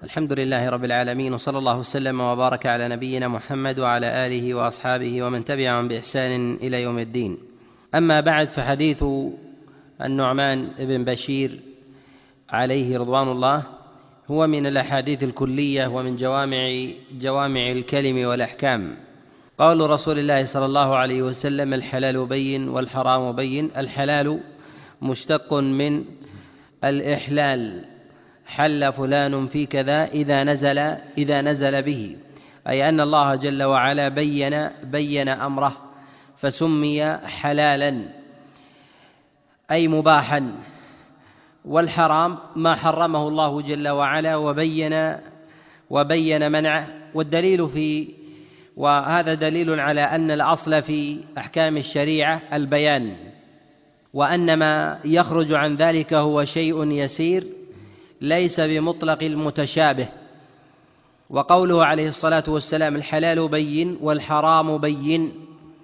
الحمد لله رب العالمين، وصلى الله وسلم وبارك على نبينا محمد وعلى آله وأصحابه ومن تبعهم بإحسان إلى يوم الدين. أما بعد، فحديث النعمان بن بشير عليه رضوان الله هو من الأحاديث الكلية ومن جوامع الكلم والأحكام. قول رسول الله صلى الله عليه وسلم: الحلال بين والحرام بين. الحلال مشتق من الإحلال، حل فلان في كذا إذا نزل به، أي أن الله جل وعلا بين أمره فسمي حلالا أي مباحا. والحرام ما حرمه الله جل وعلا وبين منعه. وهذا دليل على أن الأصل في أحكام الشريعة البيان، وأن ما يخرج عن ذلك هو شيء يسير ليس بمطلق المتشابه. وقوله عليه الصلاة والسلام: الحلال بين والحرام بين،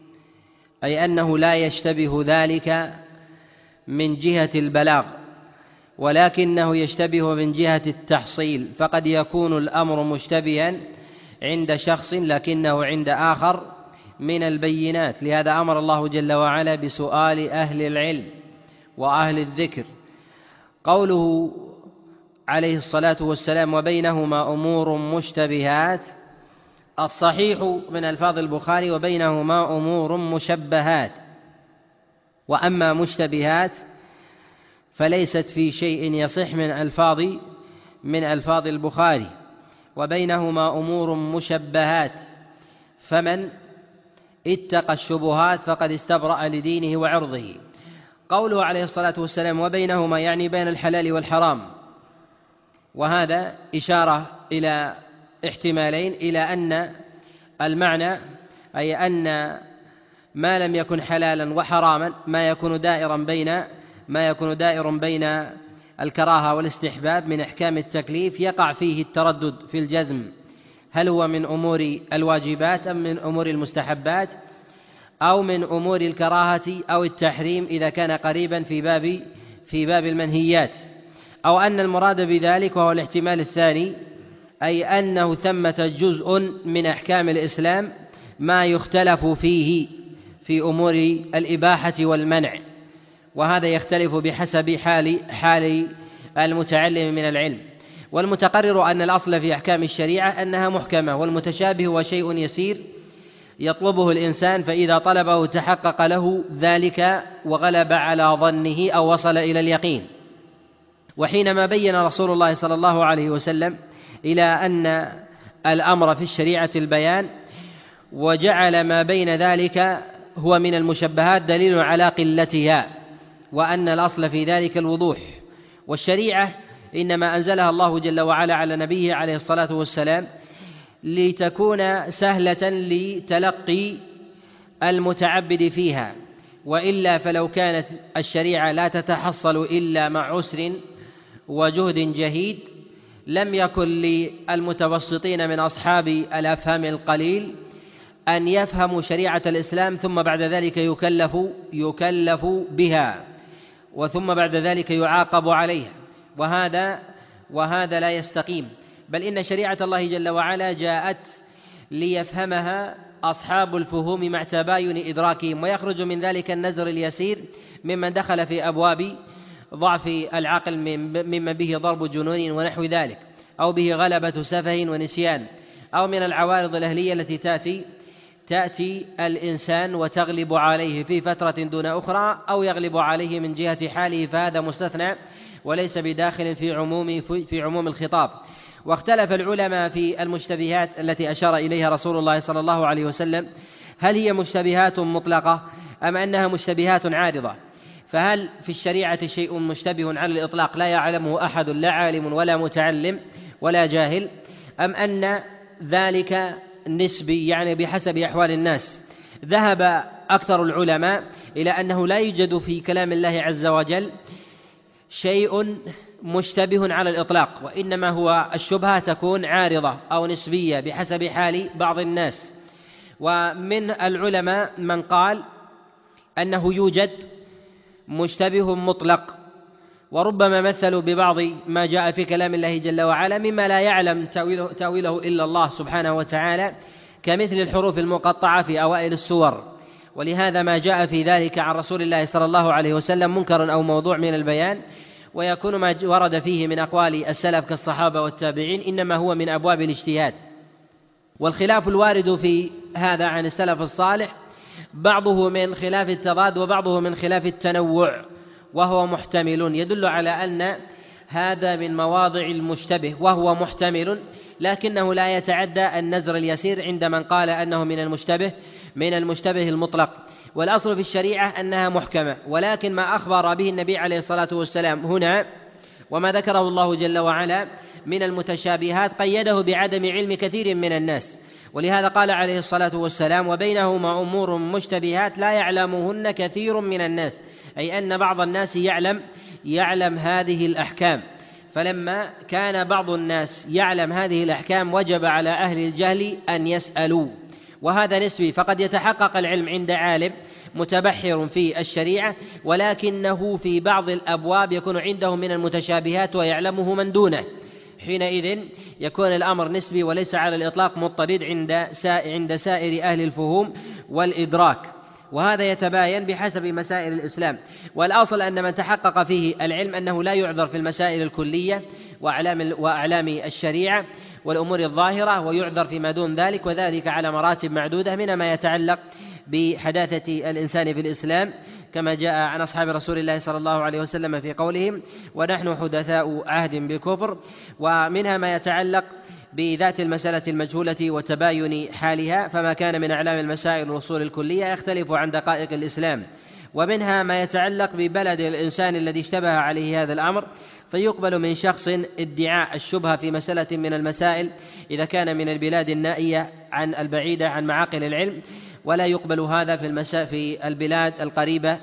أي أنه لا يشتبه ذلك من جهة البلاغ، ولكنه يشتبه من جهة التحصيل. فقد يكون الأمر مشتبها عند شخص لكنه عند آخر من البينات. لهذا أمر الله جل وعلا بسؤال أهل العلم وأهل الذكر. قوله عليه الصلاة والسلام: وبينهما أمور مشتبهات، الصحيح من ألفاظ البخاري: وبينهما أمور مشبهات. وأما مشتبهات فليست في شيء يصح من ألفاظ البخاري. وبينهما أمور مشبهات، فمن اتقى الشبهات فقد استبرأ لدينه وعرضه. قوله عليه الصلاة والسلام: وبينهما، يعني بين الحلال والحرام، وهذا إشارة إلى احتمالين: إلى أن المعنى أي أن ما لم يكن حلالا وحراما ما يكون دائر بين الكراهة والاستحباب من أحكام التكليف، يقع فيه التردد في الجزم: هل هو من أمور الواجبات أم من أمور المستحبات أو من أمور الكراهة أو التحريم إذا كان قريبا في باب المنهيات، أو أن المراد بذلك وهو الاحتمال الثاني أي أنه ثمة جزء من أحكام الإسلام ما يختلف فيه في أمور الإباحة والمنع، وهذا يختلف بحسب حال المتعلم من العلم. والمتقرر أن الأصل في أحكام الشريعة أنها محكمة، والمتشابه هو شيء يسير يطلبه الإنسان، فإذا طلبه تحقق له ذلك وغلب على ظنه أو وصل إلى اليقين. وحينما بين رسول الله صلى الله عليه وسلم إلى أن الأمر في الشريعة البيان وجعل ما بين ذلك هو من المشبهات، دليل على قلتها، وأن الأصل في ذلك الوضوح. والشريعة إنما أنزلها الله جل وعلا على نبيه عليه الصلاة والسلام لتكون سهلة لتلقي المتعبد فيها، وإلا فلو كانت الشريعة لا تتحصل إلا مع عسر وجهد جهيد لم يكن للمتوسطين من أصحاب الأفهام القليل أن يفهموا شريعة الإسلام ثم بعد ذلك يكلف بها، وثم بعد ذلك يعاقب عليها، وهذا لا يستقيم. بل إن شريعة الله جل وعلا جاءت ليفهمها أصحاب الفهوم مع تباين إدراكهم، ويخرج من ذلك النزر اليسير ممن دخل في أبواب ضعف العقل مما به ضرب جنون ونحو ذلك، أو به غلبة سفه ونسيان، أو من العوارض الأهلية التي تأتي الإنسان وتغلب عليه في فترة دون أخرى، أو يغلب عليه من جهة حاله، فهذا مستثنى وليس بداخل في عموم الخطاب. واختلف العلماء في المشتبهات التي أشار إليها رسول الله صلى الله عليه وسلم: هل هي مشتبهات مطلقة أم أنها مشتبهات عارضة؟ فهل في الشريعة شيء مشتبه على الإطلاق لا يعلمه أحد، لا عالم ولا متعلم ولا جاهل، أم أن ذلك نسبي يعني بحسب أحوال الناس؟ ذهب أكثر العلماء إلى أنه لا يوجد في كلام الله عز وجل شيء مشتبه على الإطلاق، وإنما هو الشبهة تكون عارضة أو نسبية بحسب حال بعض الناس. ومن العلماء من قال أنه يوجد مشتبه مطلق، وربما مثلوا ببعض ما جاء في كلام الله جل وعلا مما لا يعلم تأويله إلا الله سبحانه وتعالى، كمثل الحروف المقطعة في أوائل السور، ولهذا ما جاء في ذلك عن رسول الله صلى الله عليه وسلم منكر أو موضوع من البيان، ويكون ما ورد فيه من أقوال السلف كالصحابة والتابعين إنما هو من أبواب الاجتهاد. والخلاف الوارد في هذا عن السلف الصالح بعضه من خلاف التضاد وبعضه من خلاف التنوع، وهو محتمل، يدل على أن هذا من مواضع المشتبه، وهو محتمل لكنه لا يتعدى النزر اليسير عند من قال أنه من المشتبه المطلق. والأصل في الشريعة أنها محكمة، ولكن ما أخبر به النبي عليه الصلاة والسلام هنا وما ذكره الله جل وعلا من المتشابهات قيده بعدم علم كثير من الناس، ولهذا قال عليه الصلاة والسلام: وبينهما أمور مشتبهات لا يعلمهن كثير من الناس، أي أن بعض الناس يعلم هذه الأحكام، فلما كان بعض الناس يعلم هذه الأحكام وجب على أهل الجهل أن يسألوا، وهذا نسبي، فقد يتحقق العلم عند عالم متبحر في الشريعة ولكنه في بعض الأبواب يكون عنده من المتشابهات ويعلمه من دونه، حينئذ يكون الأمر نسبي وليس على الإطلاق مضطرد عند سائر أهل الفهوم والإدراك، وهذا يتباين بحسب مسائل الإسلام. والأصل أن من تحقق فيه العلم أنه لا يعذر في المسائل الكلية وأعلام الشريعة والأمور الظاهرة، ويعذر فيما دون ذلك، وذلك على مراتب معدودة، من ما يتعلق بحداثة الإنسان في الإسلام كما جاء عن أصحاب رسول الله صلى الله عليه وسلم في قولهم: ونحن حدثاء عهد بالكفر، ومنها ما يتعلق بذات المسألة المجهولة وتباين حالها، فما كان من أعلام المسائل والأصول الكلية يختلف عن دقائق الإسلام، ومنها ما يتعلق ببلد الإنسان الذي اشتبه عليه هذا الأمر، فيقبل من شخص ادعاء الشبهة في مسألة من المسائل إذا كان من البلاد النائية عن البعيدة عن معاقل العلم، ولا يقبل هذا في البلاد القريبة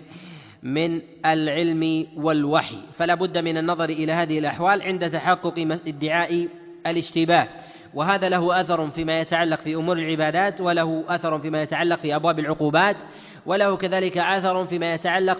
من العلم والوحي، فلا بد من النظر إلى هذه الأحوال عند تحقق ادعاء الاشتباه، وهذا له أثر فيما يتعلق في أمور العبادات، وله أثر فيما يتعلق في أبواب العقوبات، وله كذلك أثر فيما يتعلق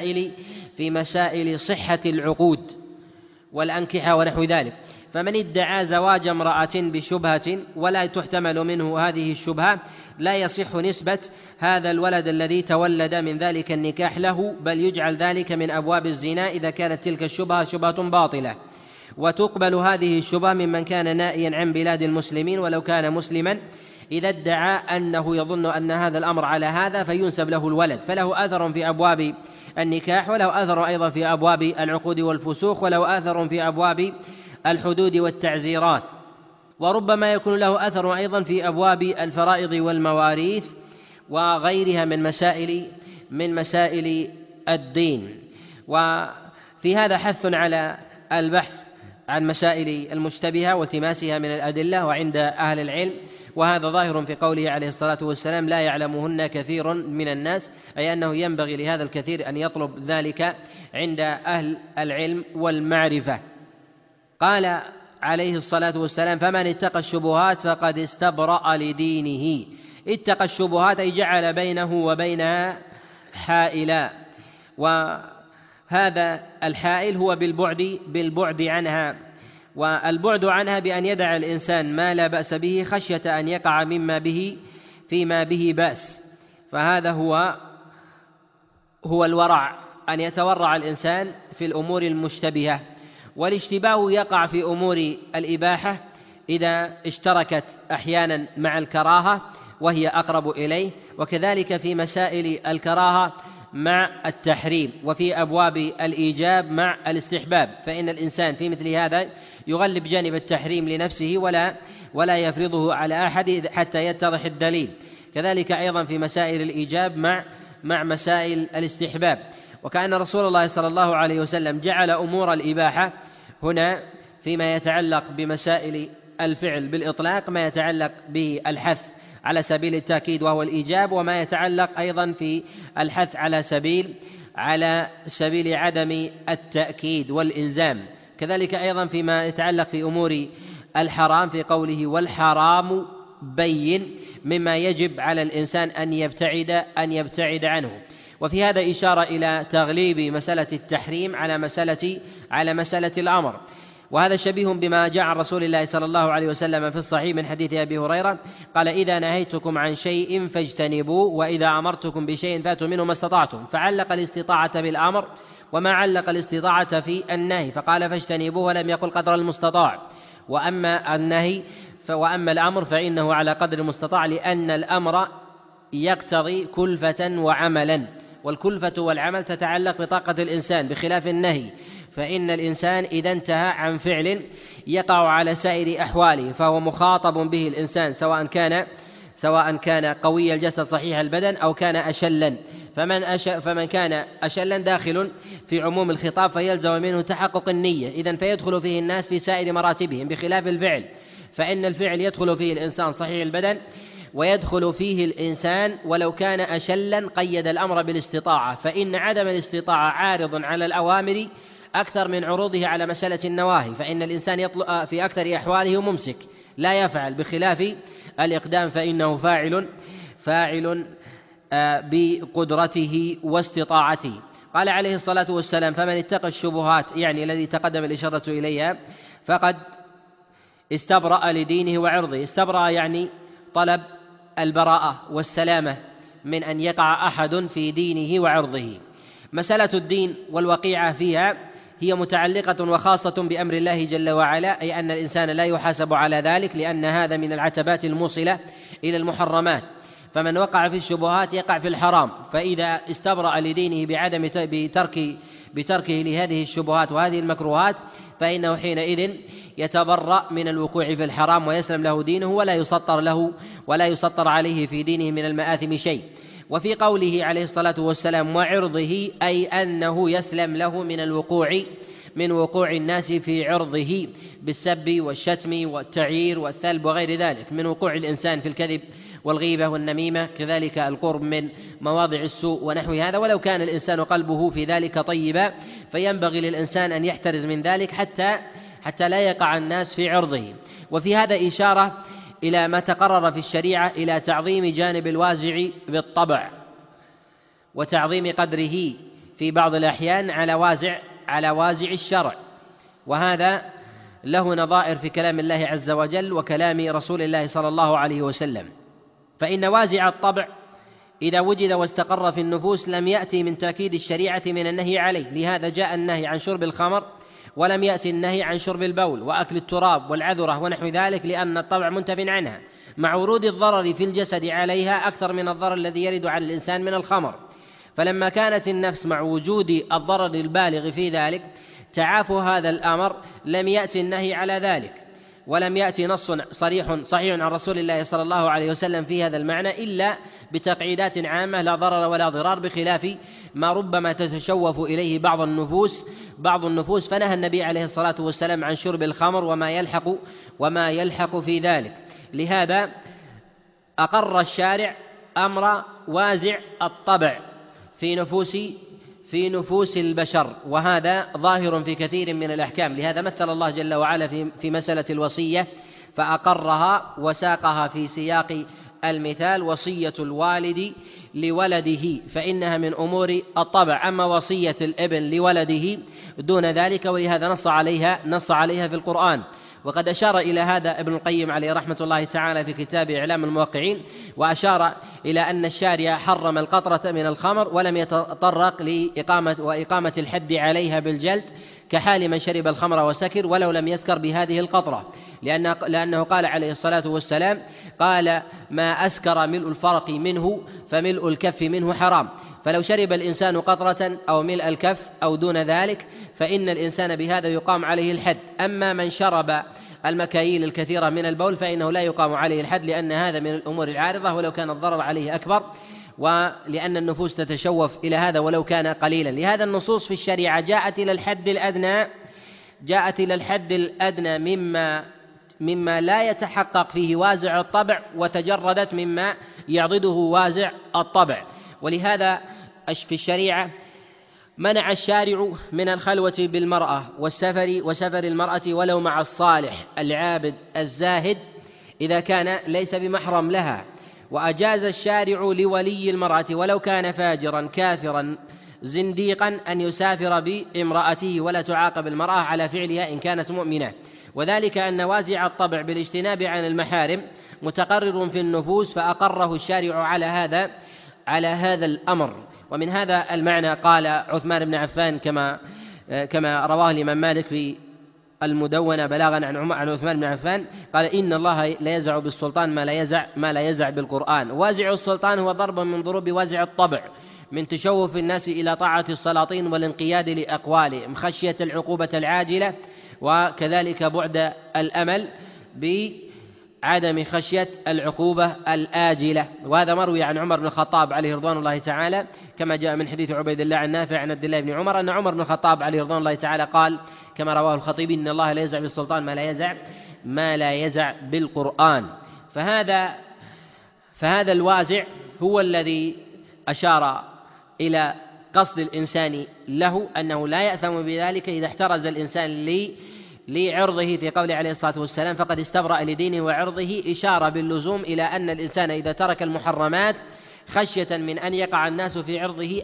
في مسائل صحة العقود والأنكحة ونحو ذلك. فمن ادعى زواج امرأة بشبهة ولا تحتمل منه هذه الشبهة لا يصح نسبة هذا الولد الذي تولد من ذلك النكاح له، بل يجعل ذلك من أبواب الزنا إذا كانت تلك الشبهة شبهة باطلة. وتقبل هذه الشبهة ممن كان نائيا عن بلاد المسلمين ولو كان مسلما، إذا ادعى أنه يظن أن هذا الأمر على هذا فينسب له الولد، فله أثر في أبواب النكاح، وله أثر أيضا في أبواب العقود والفسوق، وله أثر في أبواب الحدود والتعزيرات، وربما يكون له أثر أيضا في أبواب الفرائض والمواريث وغيرها من مسائل الدين. وفي هذا حث على البحث عن مسائل المشتبهة والتماسها من الأدلة وعند أهل العلم، وهذا ظاهر في قوله عليه الصلاة والسلام: لا يعلمهن كثير من الناس، أي أنه ينبغي لهذا الكثير أن يطلب ذلك عند أهل العلم والمعرفة. قال عليه الصلاة والسلام: فمن اتقى الشبهات فقد استبرأ لدينه. اتقى الشبهات أي جعل بينه وبينها حائلا، وهذا الحائل هو بالبعد عنها، والبعد عنها بأن يدع الإنسان ما لا بأس به خشية أن يقع فيما به بأس، فهذا هو الورع، أن يتورع الإنسان في الأمور المشتبهة. والاشتباه يقع في أمور الإباحة إذا اشتركت أحيانا مع الكراهة وهي أقرب إليه، وكذلك في مسائل الكراهة مع التحريم، وفي أبواب الإيجاب مع الاستحباب، فإن الإنسان في مثل هذا يغلب جانب التحريم لنفسه ولا يفرضه على أحد حتى يتضح الدليل، كذلك أيضا في مسائل الإيجاب مع مسائل الاستحباب. وكأن رسول الله صلى الله عليه وسلم جعل أمور الإباحة هنا فيما يتعلق بمسائل الفعل بالإطلاق ما يتعلق بالحث على سبيل التأكيد وهو الإيجاب، وما يتعلق أيضا في الحث على سبيل عدم التأكيد والإلزام، كذلك أيضا فيما يتعلق في أمور الحرام في قوله: والحرام بين، مما يجب على الإنسان أن يبتعد عنه. وفي هذا إشارة إلى تغليب مسألة التحريم على مسألة الأمر، وهذا شبيه بما جاء عن رسول الله صلى الله عليه وسلم في الصحيح من حديث أبي هريرة قال: إذا نهيتكم عن شيء فاجتنبوه، وإذا أمرتكم بشيء فاتوا منه ما استطعتم، فعلق الاستطاعة بالأمر وما علق الاستطاعة في النهي، فقال فاجتنبوه ولم يقل قدر المستطاع. وأما الأمر فإنه على قدر المستطاع، لأن الأمر يقتضي كلفة وعملا، والكلفة والعمل تتعلق بطاقة الإنسان، بخلاف النهي فإن الإنسان إذا انتهى عن فعل يقع على سائر أحواله فهو مخاطب به الإنسان، سواء كان قوي الجسد صحيح البدن أو كان أشلا، فمن كان أشلا داخل في عموم الخطاب فيلزم منه تحقق النية، إذن فيدخل فيه الناس في سائر مراتبهم، بخلاف الفعل فإن الفعل يدخل فيه الإنسان صحيح البدن، ويدخل فيه الإنسان ولو كان أشلا. قيد الأمر بالاستطاعة، فإن عدم الاستطاعة عارض على الأوامر أكثر من عروضه على مسألة النواهي، فإن الإنسان في أكثر أحواله ممسك لا يفعل، بخلاف الإقدام فإنه فاعل بقدرته واستطاعته. قال عليه الصلاة والسلام: فمن اتقى الشبهات، يعني الذي تقدم الإشارة إليها، فقد استبرأ لدينه وعرضه. استبرأ يعني طلب البراءة والسلامة من أن يقع أحد في دينه وعرضه. مسألة الدين والوقيعة فيها هي متعلقة وخاصة بأمر الله جل وعلا، أي أن الإنسان لا يحاسب على ذلك، لأن هذا من العتبات الموصلة إلى المحرمات، فمن وقع في الشبهات يقع في الحرام، فإذا استبرأ لدينه بتركه لهذه الشبهات وهذه المكروهات فإنه حينئذ يتبرأ من الوقوع في الحرام ويسلم له دينه، ولا يسطر عليه في دينه من المآثم شيء. وفي قوله عليه الصلاة والسلام: وعرضه، أي أنه يسلم له من وقوع الناس في عرضه بالسب والشتم والتعيير والثلب وغير ذلك، من وقوع الإنسان في الكذب والغيبة والنميمة، كذلك القرب من مواضع السوء ونحو هذا، ولو كان الإنسان قلبه في ذلك طيبا، فينبغي للإنسان أن يحترز من ذلك حتى لا يقع الناس في عرضه. وفي هذا إشارة إلى ما تقرر في الشريعة إلى تعظيم جانب الوازع بالطبع، وتعظيم قدره في بعض الأحيان على وازع الشرع، وهذا له نظائر في كلام الله عز وجل وكلام رسول الله صلى الله عليه وسلم. فإن وازع الطبع إذا وجد واستقر في النفوس لم يأتي من تأكيد الشريعة من النهي عليه، لهذا جاء النهي عن شرب الخمر ولم يأتي النهي عن شرب البول وأكل التراب والعذرة ونحو ذلك، لأن الطبع منتف عنها، مع ورود الضرر في الجسد عليها أكثر من الضرر الذي يرد على الإنسان من الخمر. فلما كانت النفس مع وجود الضرر البالغ في ذلك تعافى هذا الأمر، لم يأتي النهي على ذلك، ولم يأتي نص صحيح عن رسول الله صلى الله عليه وسلم في هذا المعنى إلا بتقعيدات عامة لا ضرر ولا ضرار، بخلاف ما ربما تتشوف إليه بعض النفوس فنهى النبي عليه الصلاة والسلام عن شرب الخمر وما يلحق في ذلك. لهذا أقر الشارع أمر وازع الطبع في نفوس البشر، وهذا ظاهر في كثير من الأحكام. لهذا مثل الله جل وعلا في مسألة الوصية فأقرها وساقها في سياق المثال: وصية الوالد لولده، فإنها من أمور الطبع، أما وصية الابن لولده دون ذلك، ولهذا نص عليها في القرآن. وقد أشار إلى هذا ابن القيم عليه رحمة الله تعالى في كتابه إعلام الموقعين، وأشار إلى أن الشارع حرم القطرة من الخمر ولم يتطرق لإقامة الحد عليها بالجلد كحال من شرب الخمر وسكر ولو لم يسكر بهذه القطرة، لأنه قال عليه الصلاة والسلام: قال: ما أسكر ملء الفرق منه فملء الكف منه حرام. فلو شرب الإنسان قطرة أو ملء الكف أو دون ذلك فإن الإنسان بهذا يقام عليه الحد. أما من شرب المكاييل الكثيرة من البول فإنه لا يقام عليه الحد، لأن هذا من الأمور العارضة ولو كان الضرر عليه أكبر، ولأن النفوس تتشوف إلى هذا ولو كان قليلا. لهذا النصوص في الشريعة جاءت إلى الحد الأدنى مما لا يتحقق فيه وازع الطبع، وتجردت مما يعضده وازع الطبع. ولهذا في الشريعة منع الشارع من الخلوة بالمرأة وسفر المرأة ولو مع الصالح العابد الزاهد إذا كان ليس بمحرم لها، وأجاز الشارع لولي المرأة ولو كان فاجرا كافرا زنديقا أن يسافر بامرأته ولا تعاقب المرأة على فعلها إن كانت مؤمنة، وذلك أن وازع الطبع بالاجتناب عن المحارم متقرر في النفوس فأقره الشارع على هذا الأمر. ومن هذا المعنى قال عثمان بن عفان كما رواه الإمام مالك في المدونة بلاغا عن عثمان بن عفان قال: إن الله لا يزع بالسلطان ما لا يزع بالقرآن. وازع السلطان هو ضرب من ضروب وازع الطبع من تشوف الناس إلى طاعة السلاطين والانقياد لأقوالهم خشية العقوبة العاجلة، وكذلك بعد الأمل بعدم خشية العقوبة الآجلة. وهذا مروي عن عمر بن الخطاب عليه رضوان الله تعالى كما جاء من حديث عبيد الله عن نافع عن عبد الله بن عمر أن عمر بن الخطاب عليه رضوان الله تعالى قال كما رواه الخطيبي: إن الله لا يزع بالسلطان ما لا يزع بالقرآن. فهذا الوازع هو الذي أشار إلى قصد الإنسان له أنه لا يأثم بذلك إذا احترز الإنسان لعرضه في قوله عليه الصلاة والسلام: فقد استبرأ لدينه وعرضه، إشارة باللزوم إلى أن الإنسان إذا ترك المحرمات خشية من أن يقع الناس في عرضه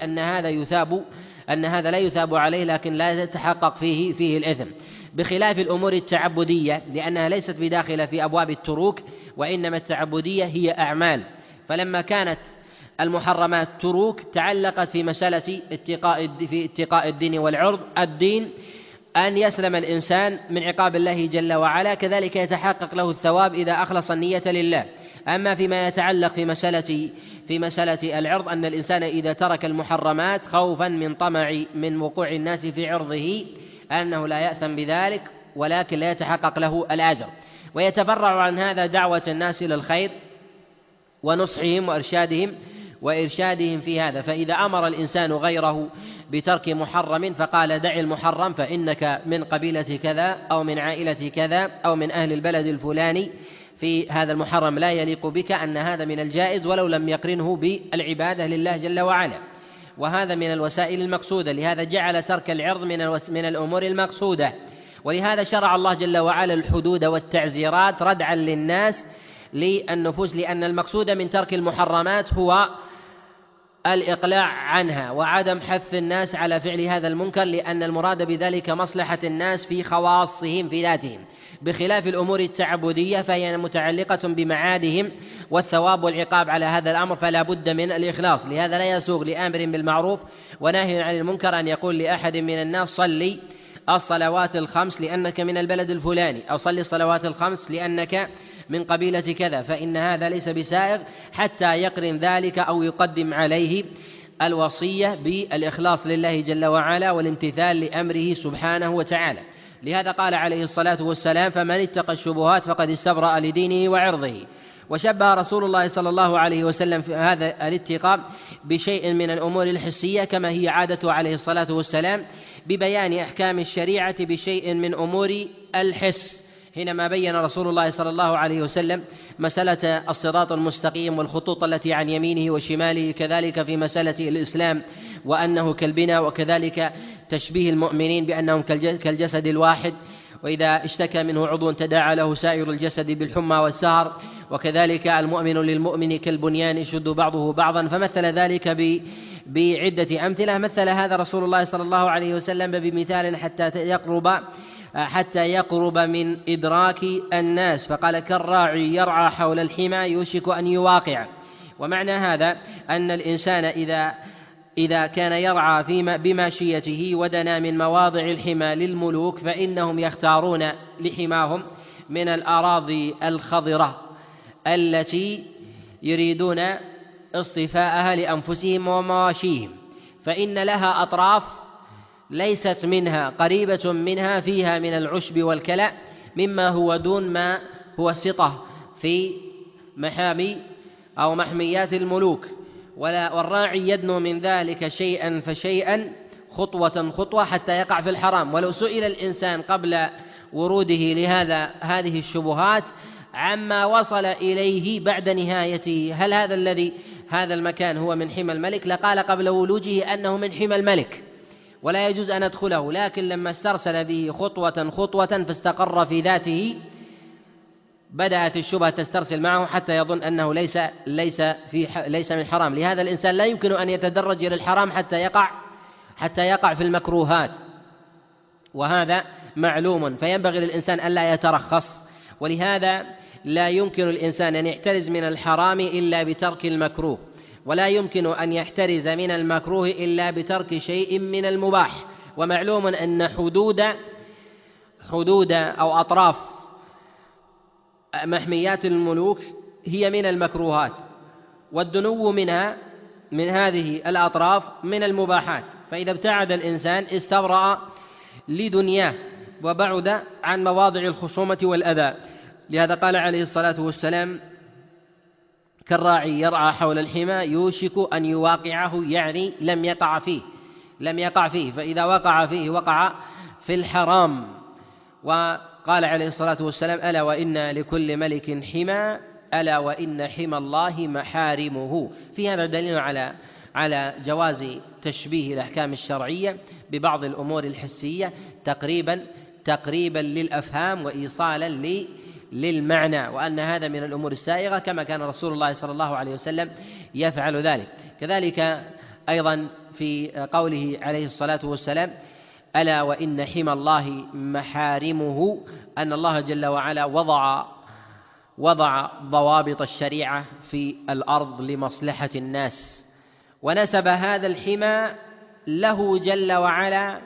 أن هذا لا يثاب عليه لكن لا يتحقق فيه الإثم، بخلاف الأمور التعبدية لأنها ليست بداخلة في أبواب التروك، وإنما التعبدية هي أعمال. فلما كانت المحرمات تروك تعلقت في مسألة اتقاء الدين والعرض. الدين أن يسلم الإنسان من عقاب الله جل وعلا، كذلك يتحقق له الثواب إذا أخلص النية لله. أما فيما يتعلق في مسألة العرض أن الإنسان إذا ترك المحرمات خوفا من طمع من وقوع الناس في عرضه أنه لا يأثم بذلك ولكن لا يتحقق له الأجر. ويتفرع عن هذا دعوة الناس إلى الخير ونصحهم وإرشادهم في هذا. فإذا أمر الإنسان غيره بترك محرم فقال: دع المحرم فإنك من قبيلة كذا أو من عائلة كذا أو من أهل البلد الفلاني، في هذا المحرم لا يليق بك، أن هذا من الجائز ولو لم يقرنه بالعبادة لله جل وعلا، وهذا من الوسائل المقصودة. لهذا جعل ترك العرض من الأمور المقصودة، ولهذا شرع الله جل وعلا الحدود والتعزيرات ردعا للناس للنفوس، لأن المقصود من ترك المحرمات هو الإقلاع عنها وعدم حث الناس على فعل هذا المنكر، لأن المراد بذلك مصلحة الناس في خواصهم في ذاتهم، بخلاف الأمور التعبدية فهي متعلقة بمعادهم والثواب والعقاب على هذا الأمر، فلا بد من الإخلاص. لهذا لا يسوغ لآمر بالمعروف وناهي عن المنكر أن يقول لأحد من الناس: صلي الصلوات الخمس لأنك من البلد الفلاني، أو صلي الصلوات الخمس لأنك من قبيلة كذا، فإن هذا ليس بسائغ حتى يقرن ذلك أو يقدم عليه الوصية بالإخلاص لله جل وعلا والامتثال لأمره سبحانه وتعالى. لهذا قال عليه الصلاة والسلام: فمن اتقى الشبهات فقد استبرأ لدينه وعرضه. وشبه رسول الله صلى الله عليه وسلم في هذا الاتقاء بشيء من الأمور الحسية كما هي عادته عليه الصلاة والسلام ببيان أحكام الشريعة بشيء من أمور الحس، حينما بين رسول الله صلى الله عليه وسلم مسألة الصراط المستقيم والخطوط التي عن يمينه وشماله، كذلك في مسألة الإسلام وأنه كالبناء، وكذلك تشبيه المؤمنين بأنهم كالجسد الواحد، وإذا اشتكى منه عضو تداعى له سائر الجسد بالحمى والسهر، وكذلك المؤمن للمؤمن كالبنيان يشد بعضه بعضا. فمثل ذلك بعدة أمثلة. مثل هذا رسول الله صلى الله عليه وسلم بمثال حتى يقرب من إدراك الناس، فقال: كالراعي يرعى حول الحمى يوشك أن يواقع. ومعنى هذا أن الإنسان إذا كان يرعى بماشيته ودنا من مواضع الحمى للملوك فإنهم يختارون لحماهم من الأراضي الخضرة التي يريدون اصطفاءها لأنفسهم ومواشيهم، فإن لها أطراف ليست منها قريبة منها فيها من العشب والكلأ مما هو دون ما هو السطح في محامي أو محميات الملوك، والراعي يدنو من ذلك شيئا فشيئا خطوة حتى يقع في الحرام. ولو سئل الإنسان قبل وروده هذه الشبهات عما وصل إليه بعد نهايته، هل هذا المكان هو من حمى الملك، لقال قبل ولوجه أنه من حمى الملك ولا يجوز أن أدخله، لكن لما استرسل به خطوة فاستقر في ذاته بدأت الشبهة تسترسل معه حتى يظن أنه ليس من حرام. لهذا الإنسان لا يمكن أن يتدرج إلى الحرام حتى يقع في المكروهات، وهذا معلوم، فينبغي للإنسان ألا يترخص. ولهذا لا يمكن الإنسان أن يحترز من الحرام إلا بترك المكروه، ولا يمكن أن يحترز من المكروه إلا بترك شيء من المباح. ومعلوم أن حدود أو أطراف محميات الملوك هي من المكروهات، والدنو من هذه الأطراف من المباحات، فإذا ابتعد الإنسان استبرأ لدنياه وبعد عن مواضع الخصومة والأذى. لهذا قال عليه الصلاة والسلام: كالراعي يرعى حول الحمى يوشك أن يواقعه، يعني لم يقع فيه، فإذا وقع فيه وقع في الحرام. وقال عليه الصلاة والسلام: ألا وإن لكل ملك حمى، ألا وإن حمى الله محارمه. في هذا دليل على جواز تشبيه الأحكام الشرعية ببعض الأمور الحسية تقريبا للأفهام وإيصالا للمعنى، وأن هذا من الأمور السائغة، كما كان رسول الله صلى الله عليه وسلم يفعل ذلك. كذلك أيضا في قوله عليه الصلاة والسلام: ألا وإن حمى الله محارمه، أن الله جل وعلا وضع ضوابط الشريعة في الأرض لمصلحة الناس، ونسب هذا الحمى له جل وعلا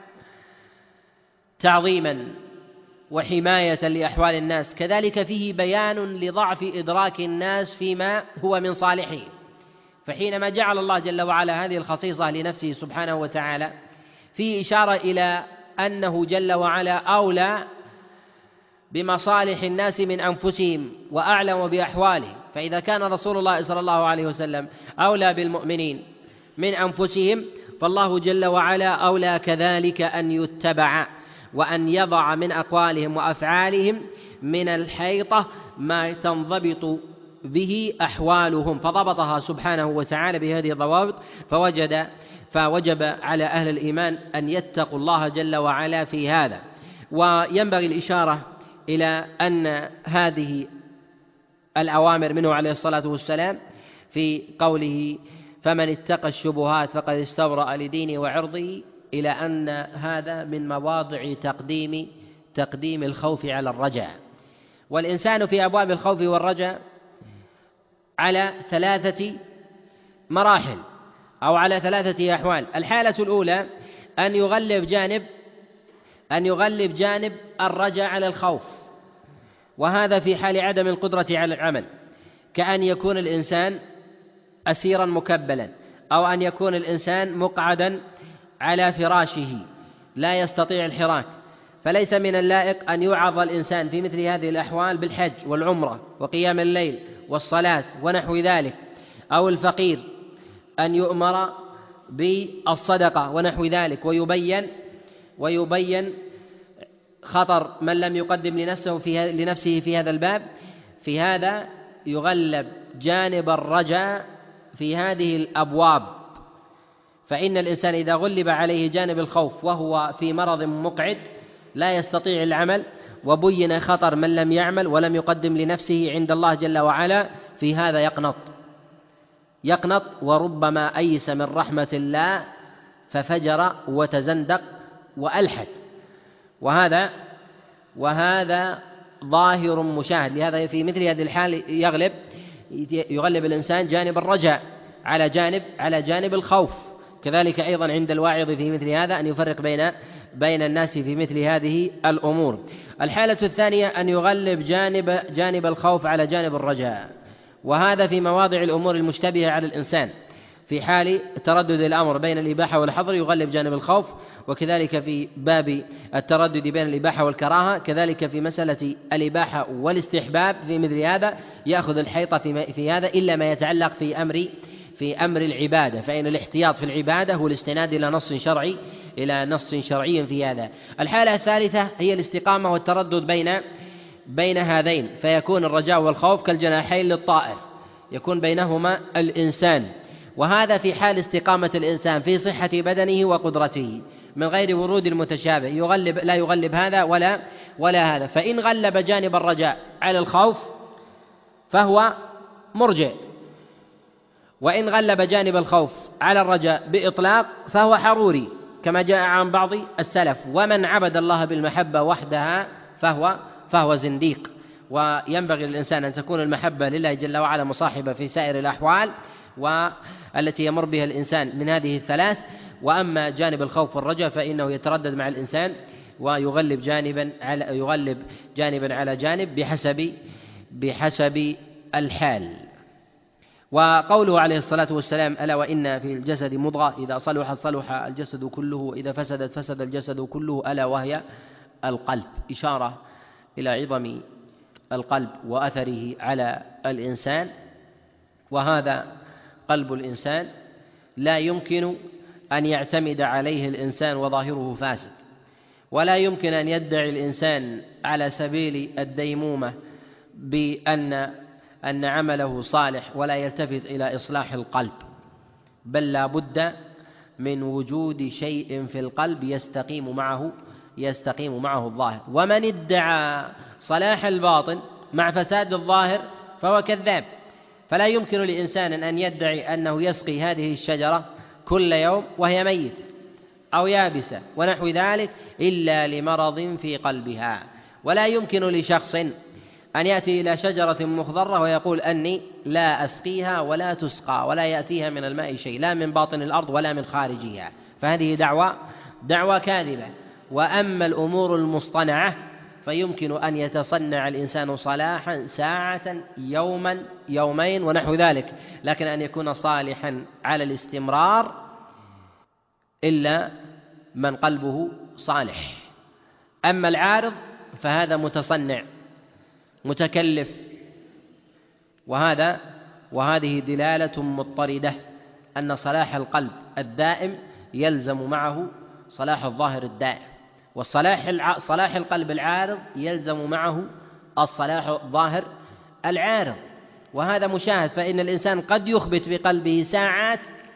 تعظيما وحماية لأحوال الناس. كذلك فيه بيان لضعف إدراك الناس فيما هو من صالحه، فحينما جعل الله جل وعلا هذه الخصيصة لنفسه سبحانه وتعالى فيه إشارة إلى أنه جل وعلا أولى بمصالح الناس من أنفسهم وأعلم بأحوالهم. فإذا كان رسول الله صلى الله عليه وسلم أولى بالمؤمنين من أنفسهم، فالله جل وعلا أولى كذلك أن يتبع، وأن يضع من أقوالهم وأفعالهم من الحيطة ما تنضبط به أحوالهم، فضبطها سبحانه وتعالى بهذه الضوابط. فوجب على أهل الإيمان أن يتقوا الله جل وعلا في هذا. وينبغي الإشارة إلى أن هذه الأوامر منه عليه الصلاة والسلام في قوله: فمن اتقى الشبهات فقد استبرأ لدينه وعرضه، إلى أن هذا من مواضع تقديم الخوف على الرجاء. والإنسان في أبواب الخوف والرجاء على 3 مراحل أو على 3 أحوال. الحالة الأولى أن يغلب جانب الرجاء على الخوف، وهذا في حال عدم القدرة على العمل، كأن يكون الإنسان أسيرا مكبلا، أو أن يكون الإنسان مقعدا على فراشه لا يستطيع الحراك، فليس من اللائق أن يوعظ الإنسان في مثل هذه الأحوال بالحج والعمرة وقيام الليل والصلاة ونحو ذلك، أو الفقير أن يؤمر بالصدقة ونحو ذلك، ويبين خطر من لم يقدم لنفسه في هذا الباب. في هذا يغلب جانب الرجاء في هذه الأبواب، فإن الإنسان إذا غلب عليه جانب الخوف وهو في مرض مقعد لا يستطيع العمل، وبين خطر من لم يعمل ولم يقدم لنفسه عند الله جل وعلا، في هذا يقنط وربما أيس من رحمة الله ففجر وتزندق وألحد، وهذا ظاهر مشاهد. لهذا في مثل هذه الحال يغلب الإنسان جانب الرجاء على جانب الخوف. كذلك أيضا عند الواعظ في مثل هذا أن يفرق بين الناس في مثل هذه الأمور. الحالة الثانية أن يغلب جانب الخوف على جانب الرجاء، وهذا في مواضع الأمور المشتبهة على الإنسان. في حال تردد الأمر بين الإباحة والحظر يغلب جانب الخوف، وكذلك في باب التردد بين الإباحة والكراهة، كذلك في مسألة الإباحة والاستحباب في مثل هذا يأخذ الحيطة في هذا، إلا ما يتعلق في أمر العبادة، فإن الاحتياط في العبادة هو الاستناد إلى نص شرعي في هذا. الحالة الثالثة هي الاستقامة والتردد بين هذين، فيكون الرجاء والخوف كالجناحين للطائر، يكون بينهما الإنسان، وهذا في حال استقامة الإنسان في صحة بدنه وقدرته من غير ورود المتشابه، لا يغلب هذا ولا هذا. فإن غلب جانب الرجاء على الخوف فهو مرجئ، وإن غلب جانب الخوف على الرجاء بإطلاق فهو حروري كما جاء عن بعض السلف، ومن عبد الله بالمحبة وحدها فهو زنديق. وينبغي للإنسان أن تكون المحبة لله جل وعلا مصاحبة في سائر الأحوال والتي يمر بها الإنسان من هذه الثلاث. وأما جانب الخوف والرجاء فإنه يتردد مع الإنسان ويغلب جانبا على جانب بحسب الحال. وقوله عليه الصلاة والسلام: ألا وإن في الجسد مضغة إذا صلحت صلح الجسد كله وإذا فسدت فسد الجسد كله ألا وهي القلب، إشارة إلى عظم القلب وأثره على الإنسان. وهذا قلب الإنسان لا يمكن أن يعتمد عليه الإنسان وظاهره فاسد، ولا يمكن أن يدعي الإنسان على سبيل الديمومة بأن عمله صالح ولا يلتفت إلى إصلاح القلب، بل لا بد من وجود شيء في القلب يستقيم معه الظاهر. ومن ادعى صلاح الباطن مع فساد الظاهر فهو كذاب، فلا يمكن لإنسان أن يدعي أنه يسقي هذه الشجرة كل يوم وهي ميتة أو يابسة ونحو ذلك إلا لمرض في قلبها. ولا يمكن لشخص أن يأتي إلى شجرة مخضرة ويقول أني لا أسقيها ولا تسقى ولا يأتيها من الماء شيء، لا من باطن الأرض ولا من خارجها، فهذه دعوة كاذبة. وأما الأمور المصطنعة فيمكن أن يتصنع الإنسان صلاحا ساعة يوما يومين ونحو ذلك، لكن أن يكون صالحا على الاستمرار إلا من قلبه صالح. أما العارض فهذا متصنع متكلف، وهذه دلالة مضطردة أن صلاح القلب الدائم يلزم معه صلاح الظاهر الدائم، وصلاح القلب العارض يلزم معه الصلاح الظاهر العارض. وهذا مشاهد، فإن الإنسان قد يخبت بقلبه ساعات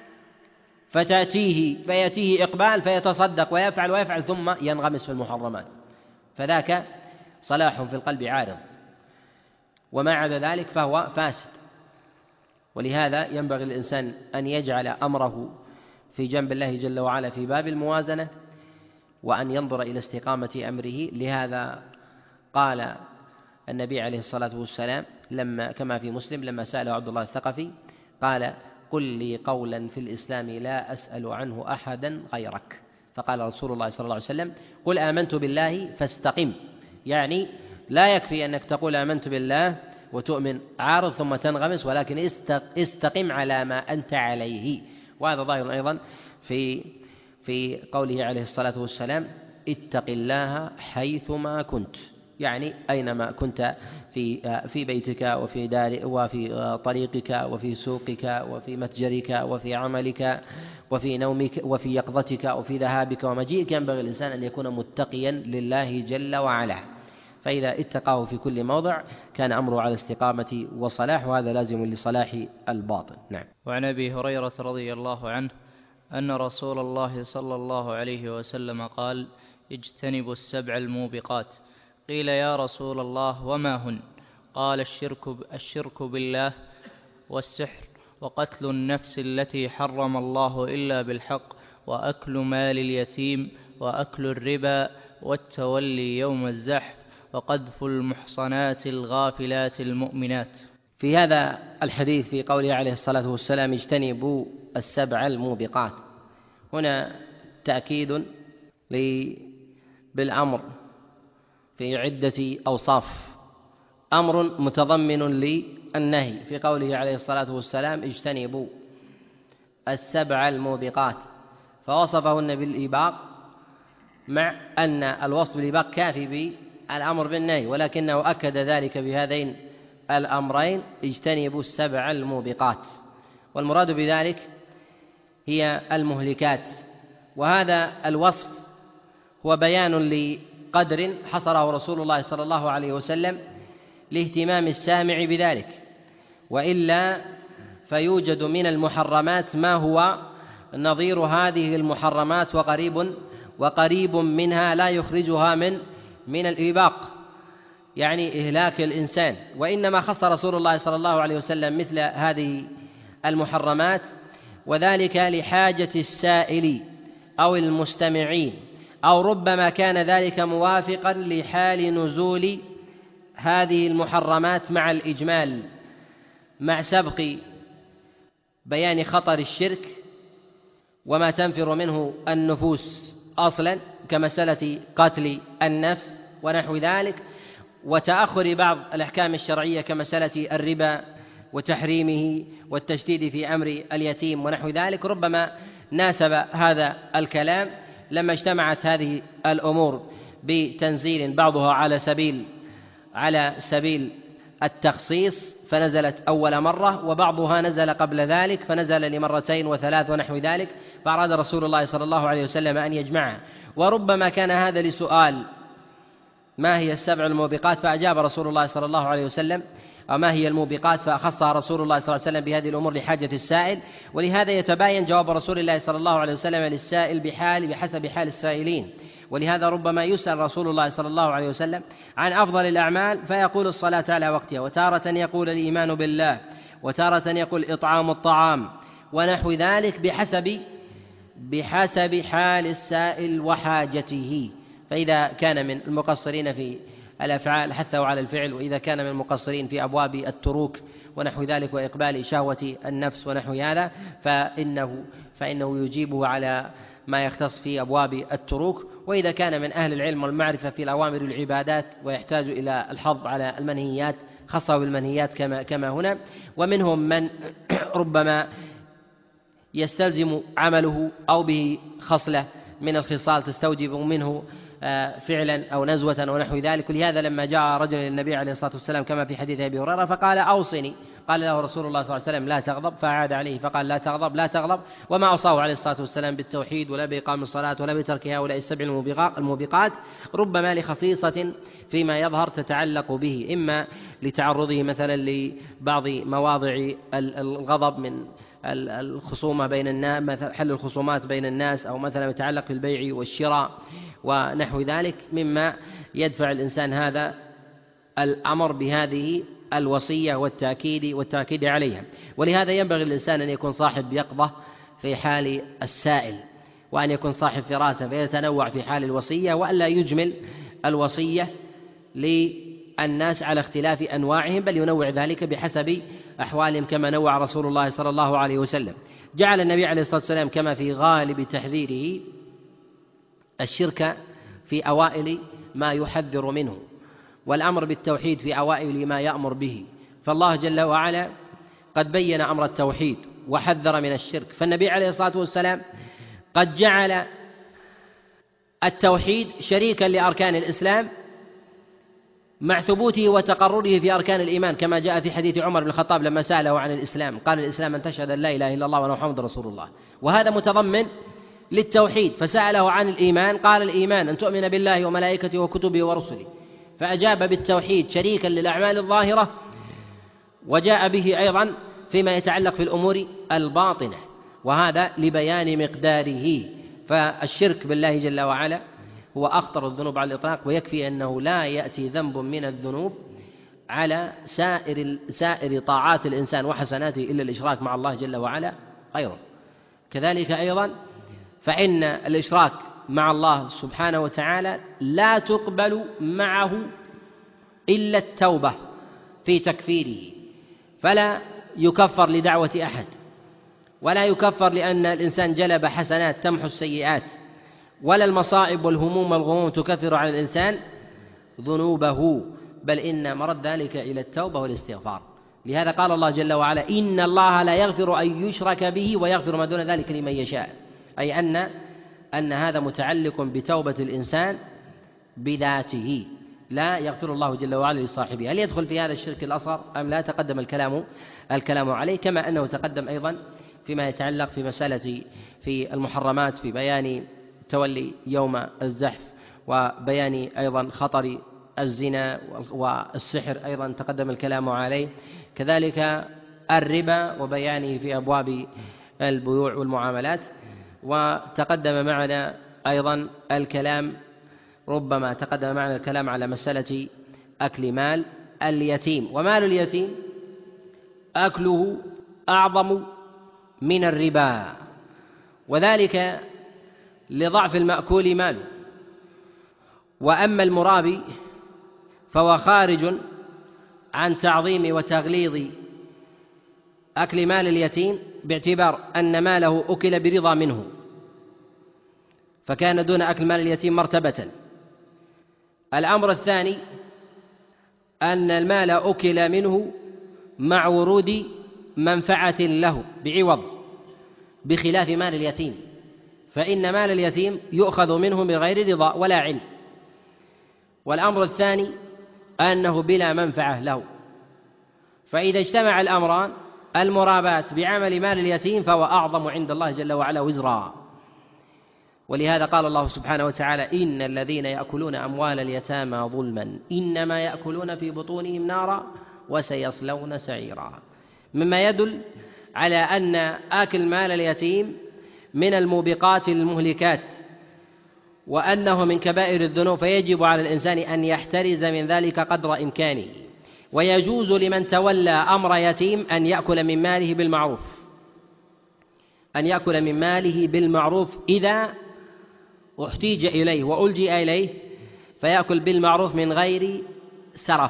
فيأتيه إقبال فيتصدق ويفعل ثم ينغمس في المحرمات، فذاك صلاح في القلب عارض، وما عدا ذلك فهو فاسد. ولهذا ينبغي الإنسان أن يجعل أمره في جنب الله جل وعلا في باب الموازنة، وأن ينظر إلى استقامة أمره. لهذا قال النبي عليه الصلاة والسلام كما في مسلم لما سأله عبد الله الثقفي قال: قل لي قولا في الإسلام لا أسأل عنه أحدا غيرك. فقال رسول الله صلى الله عليه وسلم: قل آمنت بالله فاستقم، يعني لا يكفي أنك تقول آمنت بالله وتؤمن عارض ثم تنغمس، ولكن استقم على ما أنت عليه. وهذا ظاهر أيضا في قوله عليه الصلاة والسلام: اتق الله حيثما كنت، يعني أينما كنت في بيتك وفي دارك وفي طريقك وفي سوقك وفي متجرك وفي عملك وفي نومك وفي يقظتك وفي ذهابك ومجيئك، ينبغي الإنسان أن يكون متقيا لله جل وعلا، فإذا اتقاه في كل موضع كان أمره على استقامة وصلاح، وهذا لازم لصلاح الباطن. نعم. وعن أبي هريرة رضي الله عنه أن رسول الله صلى الله عليه وسلم قال: اجتنبوا السبع الموبقات. قيل: يا رسول الله وما هن؟ قال: الشرك بالله، والسحر، وقتل النفس التي حرم الله إلا بالحق، وأكل مال اليتيم، وأكل الربا، والتولي يوم الزحف، وقذف المحصنات الغافلات المؤمنات. في هذا الحديث في قوله عليه الصلاة والسلام: اجتنبوا السبع الموبقات، هنا تأكيد بالأمر في عدة أوصاف، أمر متضمن للنهي في قوله عليه الصلاة والسلام: اجتنبوا السبع الموبقات، فوصفهن بالإيباق، مع أن الوصف بالإيباق كافي بالأمر بالنهي، ولكنه أكد ذلك بهذين الأمرين: اجتنبوا السبع الموبقات. والمراد بذلك هي المهلكات، وهذا الوصف هو بيان لقدر حصره رسول الله صلى الله عليه وسلم لاهتمام السامع بذلك، وإلا فيوجد من المحرمات ما هو نظير هذه المحرمات وقريب منها لا يخرجها من الإيباق، يعني إهلاك الإنسان، وإنما خص رسول الله صلى الله عليه وسلم مثل هذه المحرمات، وذلك لحاجة السائل أو المستمعين، أو ربما كان ذلك موافقا لحال نزول هذه المحرمات مع الإجمال، مع سبق بيان خطر الشرك وما تنفر منه النفوس أصلا كمسألة قتل النفس ونحو ذلك، وتأخر بعض الأحكام الشرعية كمسألة الربا وتحريمه والتشديد في أمر اليتيم ونحو ذلك. ربما ناسب هذا الكلام لما اجتمعت هذه الأمور بتنزيل بعضها على سبيل التخصيص فنزلت أول مرة، وبعضها نزل قبل ذلك فنزل لمرتين وثلاث ونحو ذلك، فأراد رسول الله صلى الله عليه وسلم أن يجمعها. وربما كان هذا لسؤال ما هي السبع الموبقات، فأجاب رسول الله صلى الله عليه وسلم وما هي الموبقات، فأخصها رسول الله صلى الله عليه وسلم بهذه الأمور لحاجة السائل. ولهذا يتباين جواب رسول الله صلى الله عليه وسلم للسائل بحسب حال السائلين. ولهذا ربما يسأل رسول الله صلى الله عليه وسلم عن أفضل الأعمال فيقول الصلاة على وقتها، وتارة يقول الإيمان بالله، وتارة يقول إطعام الطعام ونحو ذلك بحسب حال السائل وحاجته. فإذا كان من المقصرين في الأفعال حثوا على الفعل، وإذا كان من المقصرين في أبواب التروك ونحو ذلك وإقبال شهوة النفس ونحو هذا فإنه يجيبه على ما يختص في أبواب التروك. وإذا كان من أهل العلم والمعرفة في الأوامر العبادات ويحتاج إلى الحظ على المنهيات خاصة بالمنهيات كما هنا. ومنهم من ربما يستلزم عمله أو به خصلة من الخصال تستوجب منه فعلا أو نزوة ونحو ذلك. ولهذا لما جاء رجل للنبي عليه الصلاة والسلام كما في حديث أبي هريرة فقال أوصني، قال له رسول الله صلى الله عليه وسلم لا تغضب، فعاد عليه فقال لا تغضب لا تغضب، وما أوصاه عليه الصلاة والسلام بالتوحيد ولا بإقام الصلاة ولا بترك هؤلاء السبع الموبقات، ربما لخصيصة فيما يظهر تتعلق به، إما لتعرضه مثلا لبعض مواضع الغضب من الخصومة بين الناس، مثل حل الخصومات بين الناس، أو مثلا يتعلق في البيع والشراء ونحو ذلك، مما يدفع الإنسان هذا الأمر بهذه الوصية والتأكيد عليها. ولهذا ينبغي الإنسان أن يكون صاحب يقظة في حال السائل، وأن يكون صاحب فراسة فيتنوع في حال الوصية، وألا يجمل الوصية للناس على اختلاف أنواعهم، بل ينوع ذلك بحسب أحوالهم كما نوع رسول الله صلى الله عليه وسلم. جعل النبي عليه الصلاة والسلام كما في غالب تحذيره الشرك في أوائل ما يحذر منه، والأمر بالتوحيد في أوائل ما يأمر به. فالله جل وعلا قد بين أمر التوحيد وحذر من الشرك، فالنبي عليه الصلاة والسلام قد جعل التوحيد شريكا لأركان الإسلام مع ثبوته وتقرره في أركان الإيمان، كما جاء في حديث عمر بن الخطاب لما سأله عن الإسلام قال الإسلام أن تشهد أن لا إله إلا الله وأن محمد رسول الله، وهذا متضمن للتوحيد. فسأله عن الإيمان قال الإيمان أن تؤمن بالله وملائكته وكتبه ورسله، فأجاب بالتوحيد شريكا للأعمال الظاهرة، وجاء به أيضا فيما يتعلق في الأمور الباطنة، وهذا لبيان مقداره. فالشرك بالله جل وعلا هو أخطر الذنوب على الإطلاق، ويكفي أنه لا يأتي ذنب من الذنوب على سائر طاعات الإنسان وحسناته إلا الإشراك مع الله جل وعلا خير. كذلك أيضا فإن الإشراك مع الله سبحانه وتعالى لا تقبل معه إلا التوبة في تكفيره، فلا يكفر لدعوة أحد، ولا يكفر لأن الإنسان جلب حسنات تمحو السيئات، ولا المصائب والهموم والغموم تكفر على الإنسان ذنوبه، بل إن مرد ذلك إلى التوبة والاستغفار. لهذا قال الله جل وعلا إن الله لا يغفر أن يشرك به ويغفر ما دون ذلك لمن يشاء، أي أن هذا متعلق بتوبة الإنسان بذاته، لا يغفر الله جل وعلا لصاحبه. هل يدخل في هذا الشرك الأصغر أم لا؟ تقدم الكلام عليه، كما أنه تقدم أيضا فيما يتعلق في مسألة في المحرمات في بيان تولي يوم الزحف، وبيان أيضا خطر الزنا والسحر أيضا تقدم الكلام عليه، كذلك الربا وبيانه في أبواب البيوع والمعاملات. وتقدم معنا أيضا الكلام على مسألة أكل مال اليتيم. ومال اليتيم أكله أعظم من الربا، وذلك لضعف المأكول ماله. وأما المرابي فهو خارج عن تعظيم وتغليظ أكل مال اليتيم، باعتبار أن ماله أكل برضا منه، فكان دون أكل مال اليتيم مرتبة. الأمر الثاني أن المال أكل منه مع ورود منفعة له بعوض، بخلاف مال اليتيم، فإن مال اليتيم يؤخذ منه بغير رضا ولا علم. والأمر الثاني أنه بلا منفعة له. فإذا اجتمع الأمران، المراباة بعمل مال اليتيم، فهو أعظم عند الله جل وعلا وزرا. ولهذا قال الله سبحانه وتعالى: إن الذين يأكلون أموال اليتامى ظلما إنما يأكلون في بطونهم نارا وسيصلون سعيرا، مما يدل على أن آكل مال اليتيم من الموبقات المهلكات، وأنه من كبائر الذنوب، فيجب على الإنسان أن يحترز من ذلك قدر إمكانه. ويجوز لمن تولى أمر يتيم أن يأكل من ماله بالمعروف، أن يأكل من ماله بالمعروف إذا احتيج إليه وألجئ إليه، فيأكل بالمعروف من غير سرف،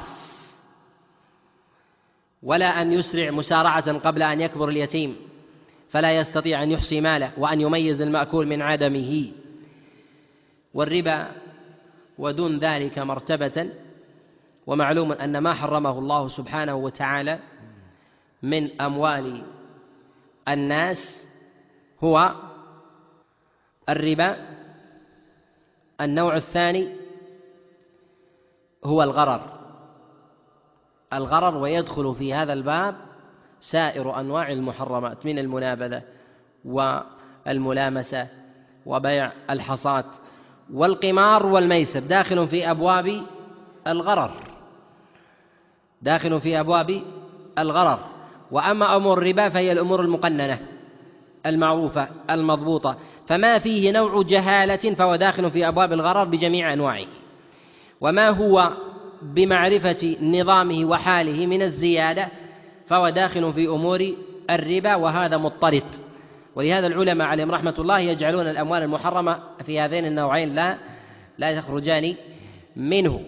ولا أن يسرع مسارعة قبل أن يكبر اليتيم فلا يستطيع أن يحصي ماله وأن يميز المأكول من عدمه. والربا ودون ذلك مرتبة. ومعلوم أن ما حرمه الله سبحانه وتعالى من أموال الناس هو الربا. النوع الثاني هو الغرر، ويدخل في هذا الباب سائر أنواع المحرمات من المنابذة والملامسة وبيع الحصات والقمار والميسر، داخل في أبواب الغرر. وأما أمور الربا فهي الأمور المقننة المعروفة المضبوطة، فما فيه نوع جهالة فهو داخل في أبواب الغرر بجميع أنواعه. وما هو بمعرفة نظامه وحاله من الزيادة فهو داخل في أمور الربا، وهذا مضطرد. ولهذا العلماء عليهم رحمة الله يجعلون الأموال المحرمة في هذين النوعين لا يخرجان منه.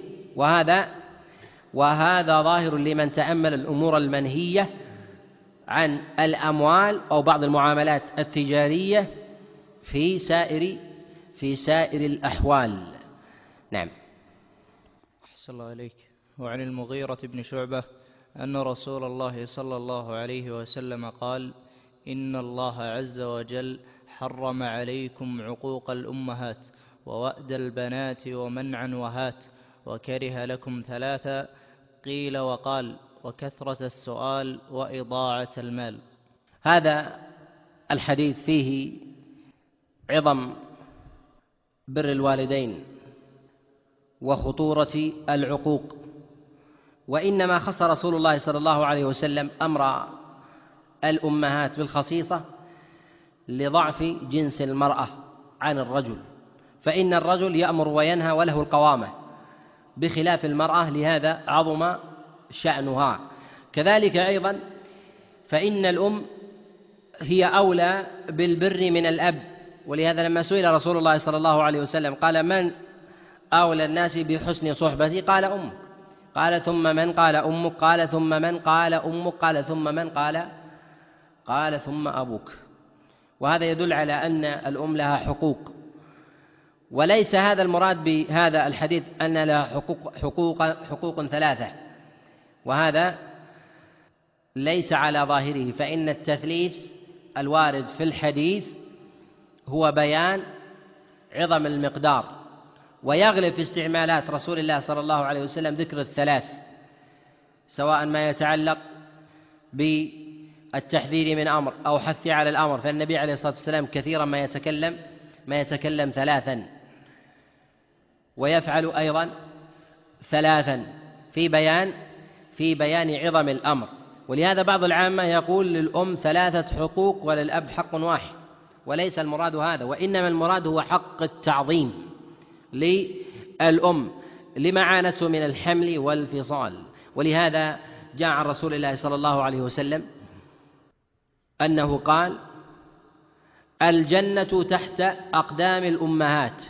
وهذا ظاهر لمن تأمل الأمور المنهية عن الأموال أو بعض المعاملات التجارية في سائر الأحوال. نعم. أحسن الله عليك. وعن المغيرة بن شعبة أن رسول الله صلى الله عليه وسلم قال: إن الله عز وجل حرم عليكم عقوق الأمهات ووأد البنات ومنعا وهات، وكره لكم ثلاثا: قيل وقال، وكثرة السؤال، وإضاعة المال. هذا الحديث فيه عظم بر الوالدين وخطورة العقوق. وإنما خص رسول الله صلى الله عليه وسلم أمر الأمهات بالخصيصة لضعف جنس المرأة عن الرجل، فإن الرجل يأمر وينهى وله القوامة بخلاف المرأة، لهذا عظم شأنها. كذلك أيضا فإن الأم هي أولى بالبر من الأب، ولهذا لما سئل رسول الله صلى الله عليه وسلم قال: من أولى الناس بحسن صحبتي؟ قال: أمك. قال: ثم من؟ قال: أمك. قال: ثم من؟ قال: أمك. قال: ثم من؟ قال: ثم أبوك. وهذا يدل على أن الأم لها حقوق، وليس هذا المراد بهذا الحديث أن لها حقوق ثلاثة، وهذا ليس على ظاهره، فإن التثليث الوارد في الحديث هو بيان عظم المقدار، ويغلب في استعمالات رسول الله صلى الله عليه وسلم ذكر الثلاث، سواء ما يتعلق بالتحذير من أمر أو حث على الأمر، فالنبي عليه الصلاة والسلام كثيرا ما يتكلم ثلاثا، ويفعل أيضا ثلاثا في بيان عظم الأمر. ولهذا بعض العامة يقول للأم 3 حقوق وللأب حق واحد، وليس المراد هذا، وإنما المراد هو حق التعظيم للأم، لما عانته من الحمل والفصال. ولهذا جاء عن رسول الله صلى الله عليه وسلم أنه قال: الجنة تحت أقدام الأمهات.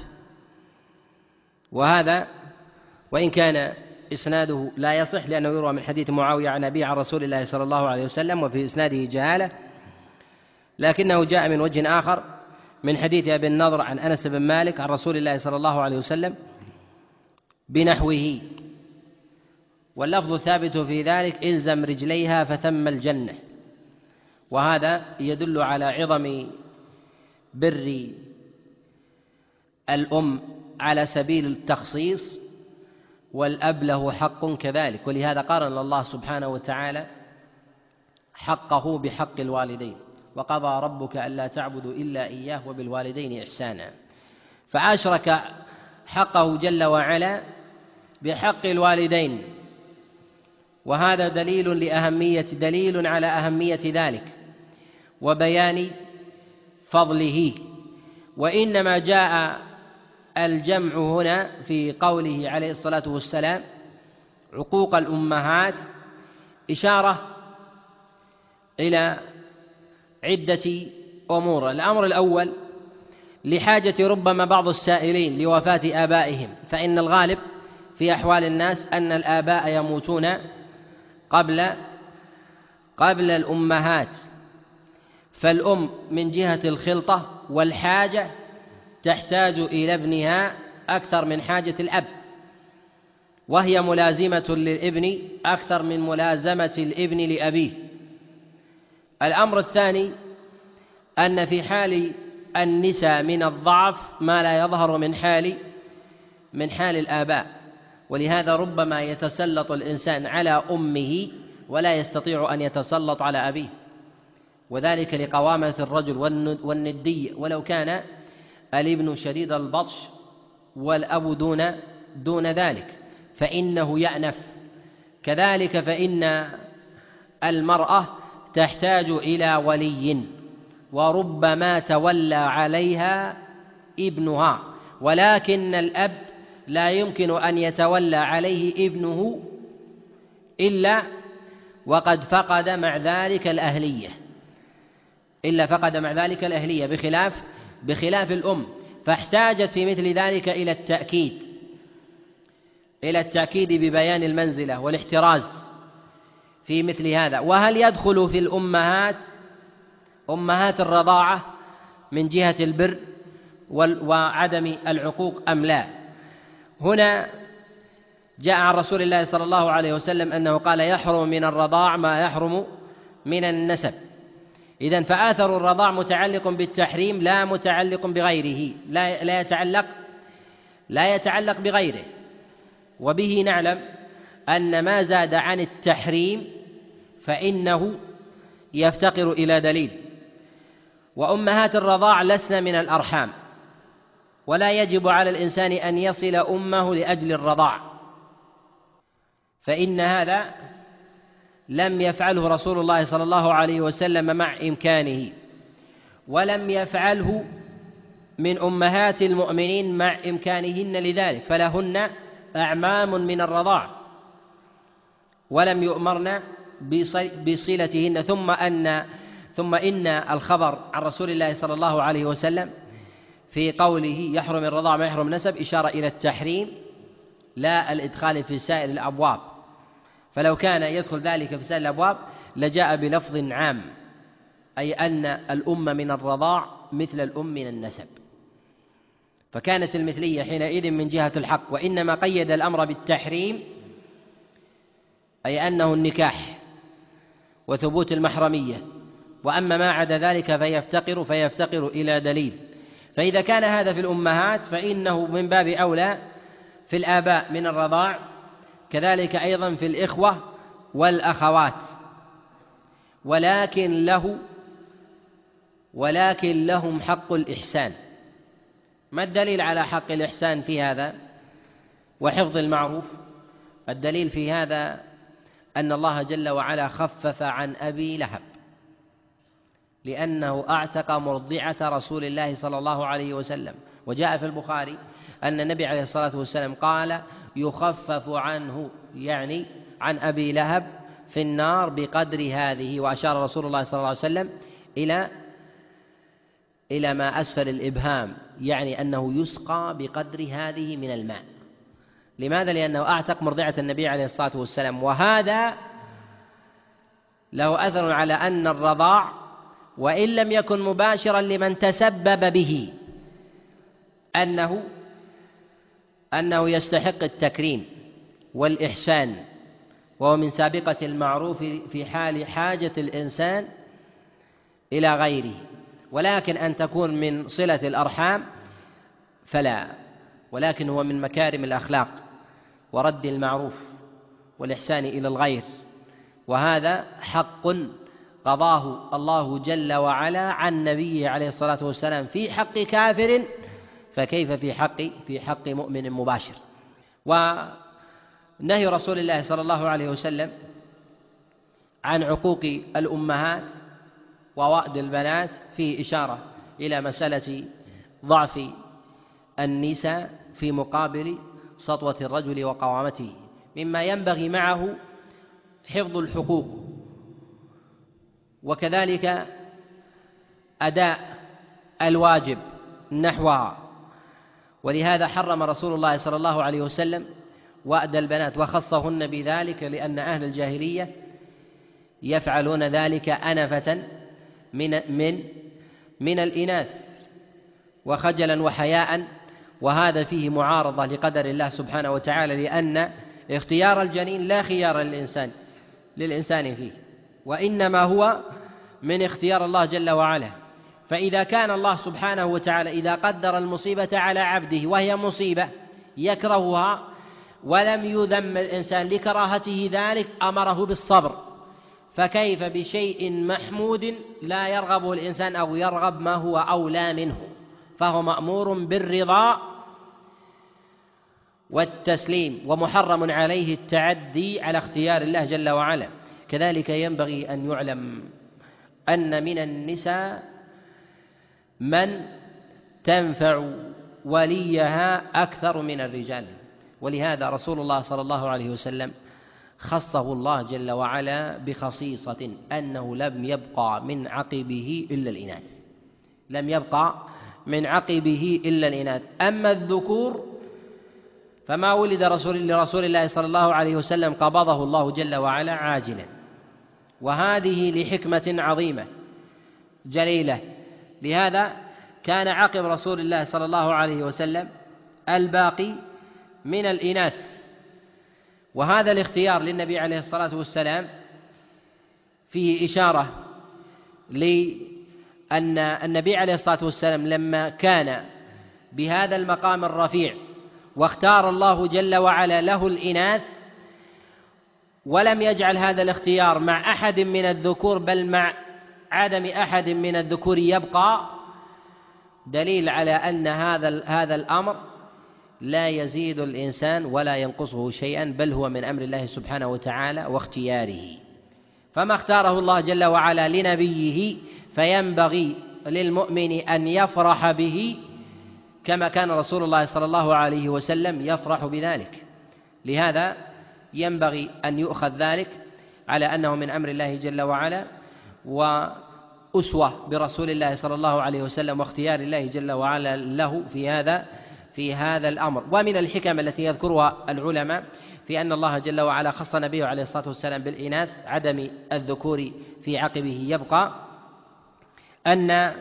وهذا وإن كان إسناده لا يصح، لأنه يروى من حديث معاوية عن أبيه عن رسول الله صلى الله عليه وسلم، وفي إسناده جهالة، لكنه جاء من وجه آخر من حديث أبي النضر عن أنس بن مالك عن رسول الله صلى الله عليه وسلم بنحوه، واللفظ الثابت في ذلك: إلزم رجليها فثم الجنة. وهذا يدل على عظم بر الأم على سبيل التخصيص، والأب له حق كذلك. ولهذا قارن الله سبحانه وتعالى حقه بحق الوالدين: وقضى ربك ألا تعبدوا إلا إياه وبالوالدين إحسانا. فأشرك حقه جل وعلا بحق الوالدين، وهذا دليل على أهمية ذلك وبيان فضله. وإنما جاء الجمع هنا في قوله عليه الصلاة والسلام عقوق الأمهات إشارة إلى عدة أمور. الأمر الأول: لحاجة ربما بعض السائلين لوفاة آبائهم، فإن الغالب في أحوال الناس أن الآباء يموتون قبل الأمهات، فالأم من جهة الخلطة والحاجة تحتاج إلى ابنها أكثر من حاجة الأب، وهي ملازمة للابن أكثر من ملازمة الابن لأبيه. الأمر الثاني: أن في حال النساء من الضعف ما لا يظهر من حال الآباء، ولهذا ربما يتسلط الإنسان على أمه ولا يستطيع أن يتسلط على أبيه، وذلك لقوامة الرجل والندية، ولو كان الابن شديد البطش والأب دون ذلك فإنه يأنف. كذلك فإن المرأة تحتاج إلى ولي، وربما تولى عليها ابنها، ولكن الأب لا يمكن أن يتولى عليه ابنه إلا وقد فقد مع ذلك الأهلية، بخلاف الأم، فاحتاجت في مثل ذلك إلى التأكيد ببيان المنزلة والاحتراز في مثل هذا. وهل يدخل في الأمهات أمهات الرضاعة من جهة البر وعدم العقوق أم لا؟ هنا جاء عن رسول الله صلى الله عليه وسلم أنه قال: يحرم من الرضاع ما يحرم من النسب. إذن فآثر الرضاع متعلق بالتحريم لا متعلق بغيره، لا يتعلق بغيره. وبه نعلم أن ما زاد عن التحريم فإنه يفتقر إلى دليل. وأمهات الرضاع لسن من الأرحام، ولا يجب على الإنسان أن يصل أمه لأجل الرضاع، فإن هذا لم يفعله رسول الله صلى الله عليه وسلم مع إمكانه، ولم يفعله من أمهات المؤمنين مع إمكانهن لذلك، فلهن أعمام من الرضاع ولم يؤمرن بصلتهن. ثم إن الخبر عن رسول الله صلى الله عليه وسلم في قوله يحرم الرضاع ما يحرم النسب إشارة إلى التحريم لا الإدخال في سائر الأبواب، فلو كان يدخل ذلك في سائر الأبواب لجاء بلفظ عام، أي أن الأم من الرضاع مثل الأم من النسب، فكانت المثلية حينئذ من جهة الحق. وإنما قيد الأمر بالتحريم أي أنه النكاح وثبوت المحرمية، وأما ما عدا ذلك فيفتقر إلى دليل. فإذا كان هذا في الأمهات فإنه من باب أولى في الآباء من الرضاع، كذلك أيضا في الإخوة والأخوات، ولكن لهم حق الإحسان. ما الدليل على حق الإحسان في هذا وحفظ المعروف؟ الدليل في هذا أن الله جل وعلا خفف عن أبي لهب، لأنه أعتق مرضعة رسول الله صلى الله عليه وسلم. وجاء في البخاري أن النبي عليه الصلاة والسلام قال: يخفف عنه، يعني عن أبي لهب في النار بقدر هذه. وأشار رسول الله صلى الله عليه وسلم إلى ما أسفل الإبهام، يعني أنه يسقى بقدر هذه من الماء. لماذا؟ لأنه أعتق مرضعة النبي عليه الصلاة والسلام، وهذا له أثر على أن الرضاع وإن لم يكن مباشرا لمن تسبب به أنه يستحق التكريم والإحسان، وهو من سابقة المعروف في حال حاجة الإنسان إلى غيره. ولكن أن تكون من صلة الأرحام فلا، ولكن هو من مكارم الأخلاق ورد المعروف والإحسان إلى الغير، وهذا حق قضاه الله جل وعلا عن نبيه عليه الصلاة والسلام في حق كافر، فكيف في حق مؤمن مباشر؟ ونهي رسول الله صلى الله عليه وسلم عن عقوق الأمهات ووأد البنات فيه إشارة إلى مسألة ضعف النساء في مقابل سطوة الرجل وقوامته، مما ينبغي معه حفظ الحقوق، وكذلك أداء الواجب نحوها. ولهذا حرم رسول الله صلى الله عليه وسلم وأد البنات وخصهن بذلك، لأن أهل الجاهلية يفعلون ذلك أنفة من الإناث وخجلا وحياء، وهذا فيه معارضة لقدر الله سبحانه وتعالى، لأن اختيار الجنين لا خيار للإنسان فيه، وإنما هو من اختيار الله جل وعلا. فإذا كان الله سبحانه وتعالى إذا قدر المصيبة على عبده وهي مصيبة يكرهها ولم يذم الإنسان لكراهته ذلك، أمره بالصبر، فكيف بشيء محمود لا يرغبه الإنسان أو يرغب ما هو أولى منه؟ فهو مأمور بالرضا والتسليم، ومحرم عليه التعدي على اختيار الله جل وعلا. كذلك ينبغي أن يعلم أن من النساء من تنفع وليها أكثر من الرجال، ولهذا رسول الله صلى الله عليه وسلم خصه الله جل وعلا بخصيصة أنه لم يبقى من عقبه إلا الإناث، لم يبقى من عقبه إلا الإناث. أما الذكور فما ولد لرسول الله صلى الله عليه وسلم قبضه الله جل وعلا عاجلا، وهذه لحكمة عظيمة جليلة. لهذا كان عقب رسول الله صلى الله عليه وسلم الباقي من الإناث، وهذا الاختيار للنبي عليه الصلاة والسلام فيه إشارة لأن النبي عليه الصلاة والسلام لما كان بهذا المقام الرفيع واختار الله جل وعلا له الإناث، ولم يجعل هذا الاختيار مع أحد من الذكور بل مع عدم أحد من الذكور يبقى، دليل على أن هذا الأمر لا يزيد الإنسان ولا ينقصه شيئا، بل هو من أمر الله سبحانه وتعالى واختياره. فما اختاره الله جل وعلا لنبيه فينبغي للمؤمن أن يفرح به كما كان رسول الله صلى الله عليه وسلم يفرح بذلك. لهذا ينبغي أن يؤخذ ذلك على أنه من أمر الله جل وعلا، وأسوة برسول الله صلى الله عليه وسلم واختيار الله جل وعلا له في هذا الأمر. ومن الحكم التي يذكرها العلماء في أن الله جل وعلا خص نبيه عليه الصلاة والسلام بالإناث عدم الذكور في عقبه يبقى، أن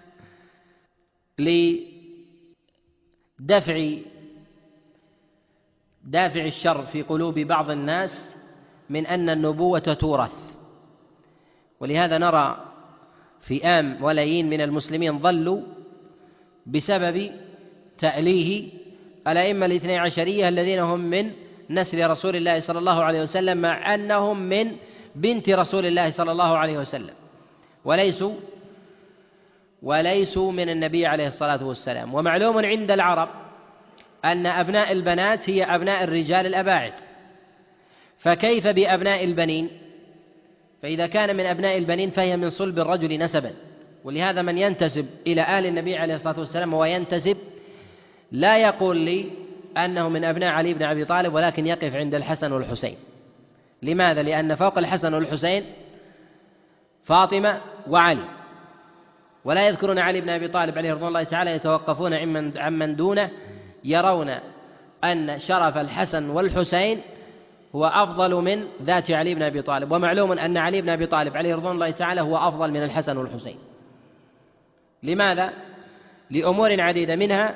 دافع الشر في قلوب بعض الناس من أن النبوة تورث، ولهذا نرى فئام ولايين من المسلمين ضلوا بسبب تأليه الأئمة الاثني عشرية الذين هم من نسل رسول الله صلى الله عليه وسلم، مع أنهم من بنت رسول الله صلى الله عليه وسلم وليسوا من النبي عليه الصلاة والسلام. ومعلوم عند العرب أن أبناء البنات هي أبناء الرجال الأباعد، فكيف بأبناء البنين؟ فإذا كان من أبناء البنين فهي من صلب الرجل نسبا. ولهذا من ينتسب إلى آل النبي عليه الصلاة والسلام هو ينتسب لا يقول لي أنه من أبناء علي بن أبي طالب، ولكن يقف عند الحسن والحسين. لماذا؟ لأن فوق الحسن والحسين فاطمة وعلي، ولا يذكرون علي بن أبي طالب عليه رضوان الله تعالى، يتوقفون عمن دونه، يرون أن شرف الحسن والحسين هو أفضل من ذات علي بن أبي طالب. ومعلوم أن علي بن أبي طالب عليه رضوان الله تعالى هو أفضل من الحسن والحسين. لماذا؟ لأمور عديدة، منها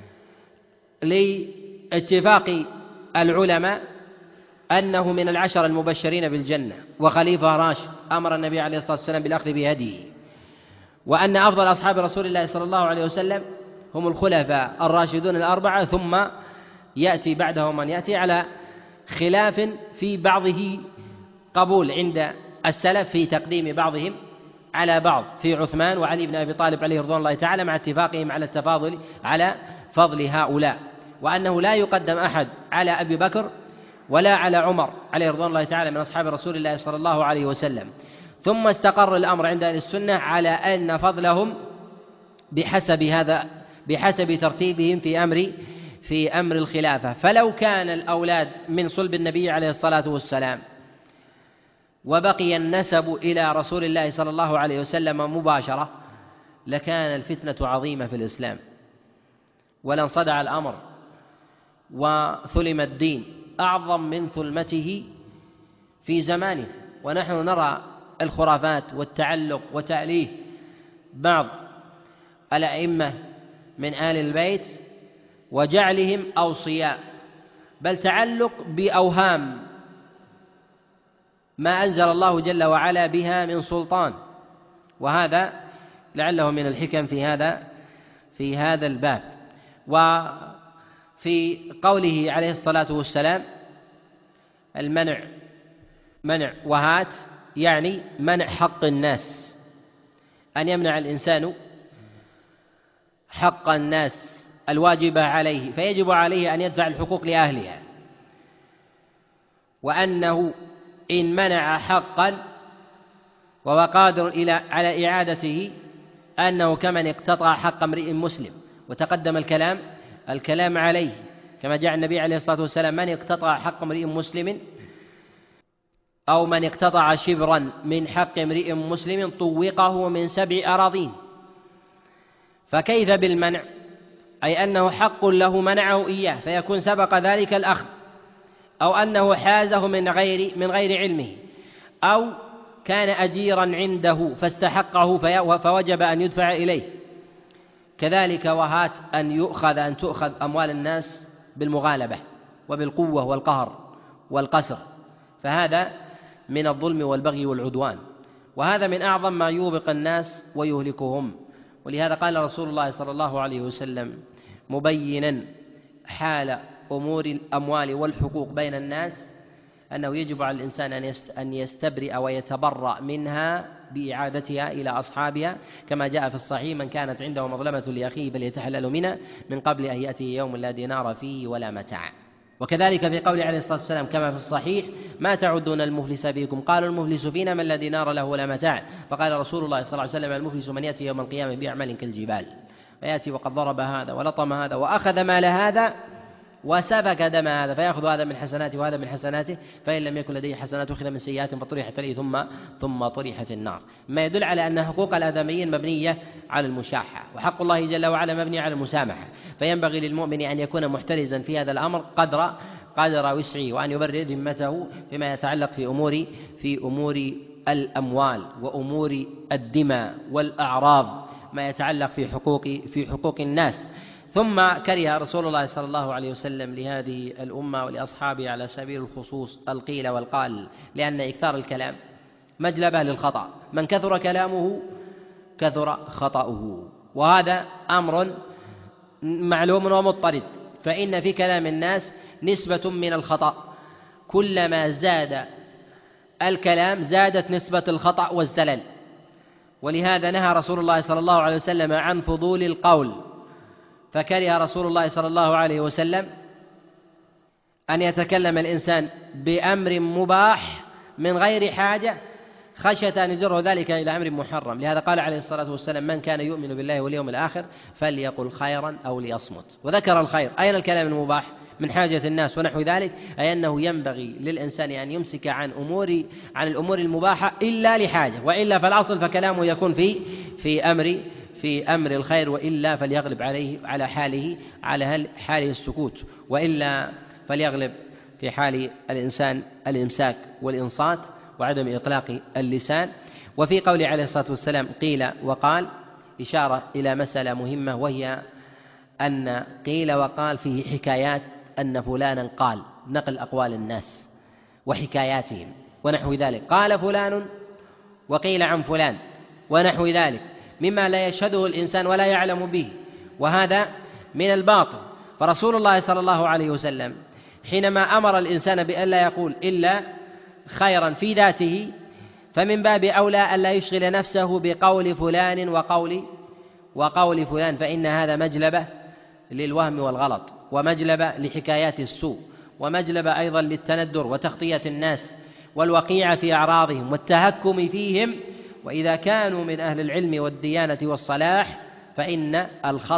لاتفاق العلماء أنه من العشر المبشرين بالجنة وخليفة راشد أمر النبي عليه الصلاة والسلام بالأخذ بهديه، وأن أفضل أصحاب رسول الله صلى الله عليه وسلم هم الخلفاء الراشدون الأربعة، ثم يأتي بعدهم من يأتي، على خلاف في بعضه قبول عند السلف في تقديم بعضهم على بعض في عثمان وعلي بن أبي طالب عليه رضوان الله تعالى، مع اتفاقهم على التفاضل على فضل هؤلاء، وأنه لا يقدم أحد على أبي بكر ولا على عمر عليه رضوان الله تعالى من أصحاب رسول الله صلى الله عليه وسلم. ثم استقر الأمر عند أهل السنة على أن فضلهم بحسب ترتيبهم في أمر الخلافة. فلو كان الأولاد من صلب النبي عليه الصلاة والسلام وبقي النسب إلى رسول الله صلى الله عليه وسلم مباشرة، لكان الفتنة عظيمة في الإسلام، ولانصدع الأمر وثلم الدين أعظم من ثلمته في زمانه. ونحن نرى الخرافات والتعلق وتأليه بعض الأئمة من آل البيت وجعلهم أوصياء، بل تعلق بأوهام ما أنزل الله جل وعلا بها من سلطان، وهذا لعله من الحكم في هذا الباب. وفي قوله عليه الصلاة والسلام منع وهات، يعني منع حق الناس، أن يمنع الإنسان حق الناس الواجبة عليه، فيجب عليه أن يدفع الحقوق لأهلها، وأنه إن منع حقا وهو قادر على إعادته أنه كمن اقتطع حق امرئ مسلم. وتقدم الكلام عليه، كما جاء النبي عليه الصلاة والسلام: من اقتطع حق امرئ مسلم أو من اقتطع شبرا من حق امرئ مسلم طوقه من 7 أراضين. فكيف بالمنع؟ أي أنه حق له منعه إياه، فيكون سبق ذلك الأخذ، أو أنه حازه من غير علمه، أو كان أجيرا عنده فاستحقه فوجب أن يدفع إليه. كذلك وهات أن تؤخذ أموال الناس بالمغالبة وبالقوة والقهر والقسر، فهذا من الظلم والبغي والعدوان، وهذا من أعظم ما يوبق الناس ويهلكهم. ولهذا قال رسول الله صلى الله عليه وسلم مبينا حال أمور الأموال والحقوق بين الناس أنه يجب على الإنسان أن يستبرئ ويتبرأ منها بإعادتها إلى أصحابها، كما جاء في الصحيح: من كانت عنده مظلمة لأخيه فليتحلل منها من قبل أن يأتي يوم لا دينار فيه ولا متاع. وكذلك في قوله عليه الصلاة والسلام كما في الصحيح: ما تعدون المفلس فيكم؟ قالوا: المفلس فينا من لا دينار له ولا متاع. فقال رسول الله صلى الله عليه وسلم: المفلس من يأتي يوم القيامة بأعمال كالجبال، فيأتي وقد ضرب هذا ولطم هذا وأخذ مال هذا وسفك دم هذا، فيأخذ هذا من حسناته وهذا من حسناته، فإن لم يكن لديه حسنات أخذ من سيئات فطرحت عليه ثم طرحت النار. ما يدل على أن حقوق الآدميين مبنية على المشاحة، وحق الله جل وعلا مبني على المسامحة. فينبغي للمؤمن أن يكون محترزا في هذا الأمر قدر وسعه، وأن يبرر ذمته فيما يتعلق في أمور الأموال وأمور الدماء والأعراض، ما يتعلق في حقوق الناس. ثم كره رسول الله صلى الله عليه وسلم لهذه الأمة ولأصحابه على سبيل الخصوص القيل والقال، لأن إكثار الكلام مجلبة للخطأ، من كثر كلامه كثر خطأه، وهذا أمر معلوم ومضطرد، فإن في كلام الناس نسبة من الخطأ، كلما زاد الكلام زادت نسبة الخطأ والزلل. ولهذا نهى رسول الله صلى الله عليه وسلم عن فضول القول، فكره رسول الله صلى الله عليه وسلم أن يتكلم الإنسان بأمر مباح من غير حاجة خشية أن يجره ذلك إلى أمر محرم. لهذا قال عليه الصلاة والسلام: من كان يؤمن بالله واليوم الآخر فليقل خيرا أو ليصمت. وذكر الخير. أين الكلام المباح؟ من حاجة الناس ونحو ذلك، أي أنه ينبغي للإنسان أن يمسك عن الأمور المباحة إلا لحاجة، وإلا فالأصل فكلامه يكون في أمر الخير، وإلا فليغلب على حاله السكوت، وإلا فليغلب في حال الإنسان الإمساك والإنصات وعدم إطلاق اللسان. وفي قول عليه الصلاة والسلام قيل وقال إشارة إلى مسألة مهمة، وهي أن قيل وقال فيه حكايات أن فلانا قال، نقل أقوال الناس وحكاياتهم ونحو ذلك، قال فلان وقيل عن فلان ونحو ذلك، مما لا يشهده الإنسان ولا يعلم به، وهذا من الباطل. فرسول الله صلى الله عليه وسلم حينما أمر الإنسان بأن لا يقول إلا خيرا في ذاته، فمن باب أولى ألا يشغل نفسه بقول فلان وقول فلان، فإن هذا مجلبة للوهم والغلط، ومجلبة لحكايات السوء، ومجلبة أيضا للتندر وتغطية الناس والوقيعة في أعراضهم والتهكم فيهم. وإذا كانوا من أهل العلم والديانة والصلاح فإن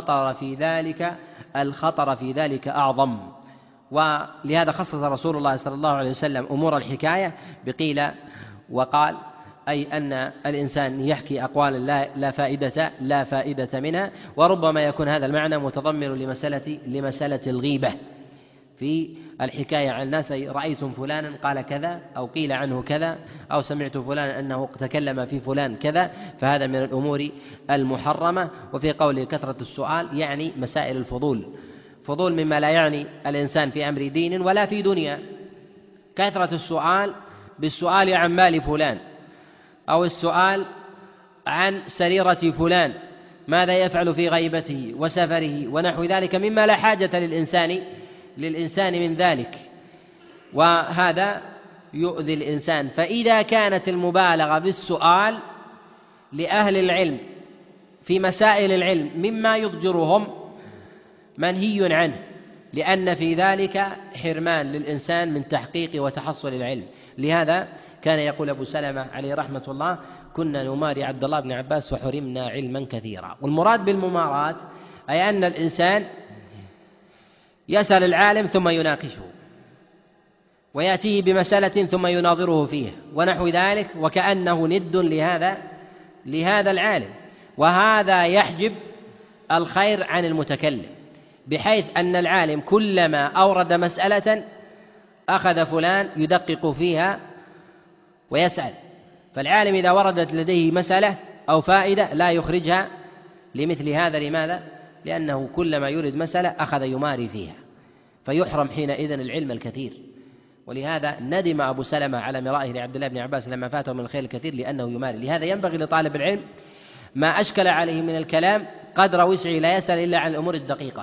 الخطر في ذلك أعظم. ولهذا خصص رسول الله صلى الله عليه وسلم أمور الحكاية بقيل وقال، أي أن الإنسان يحكي أقوال لا فائدة منها. وربما يكون هذا المعنى متضمن لمسألة الغيبة في الحكاية عن الناس، أي رأيتم فلانا قال كذا، أو قيل عنه كذا، أو سمعت فلانا أنه تكلم في فلان كذا، فهذا من الأمور المحرمة. وفي قوله كثرة السؤال يعني مسائل الفضول مما لا يعني الإنسان في أمر دين ولا في دنيا، كثرة السؤال بالسؤال عن مال فلان، أو السؤال عن سريرة فلان، ماذا يفعل في غيبته وسفره ونحو ذلك، مما لا حاجة للإنسان من ذلك، وهذا يؤذي الإنسان. فإذا كانت المبالغة بالسؤال لأهل العلم في مسائل العلم مما يضجرهم منهي عنه، لأن في ذلك حرمان للإنسان من تحقيق وتحصل العلم. لهذا كان يقول أبو سلمة عليه رحمة الله: كنا نماري عبد الله بن عباس وحرمنا علما كثيرا. والمراد بالمماراة أي أن الإنسان يسأل العالم ثم يناقشه، ويأتيه بمسألة ثم يناظره فيها ونحو ذلك، وكأنه ند لهذا العالم، وهذا يحجب الخير عن المتكلم، بحيث أن العالم كلما أورد مسألة أخذ فلان يدقق فيها ويسأل. فالعالم إذا وردت لديه مسألة أو فائدة لا يخرجها لمثل هذا. لماذا؟ لأنه كلما يريد مسألة أخذ يماري فيها، فيحرم حينئذ العلم الكثير. ولهذا ندم أبو سلمة على مرائه لعبد الله بن عباس لما فاته من الخير الكثير لأنه يماري. لهذا ينبغي لطالب العلم ما أشكل عليه من الكلام قدر وسعه لا يسأل إلا عن الأمور الدقيقة،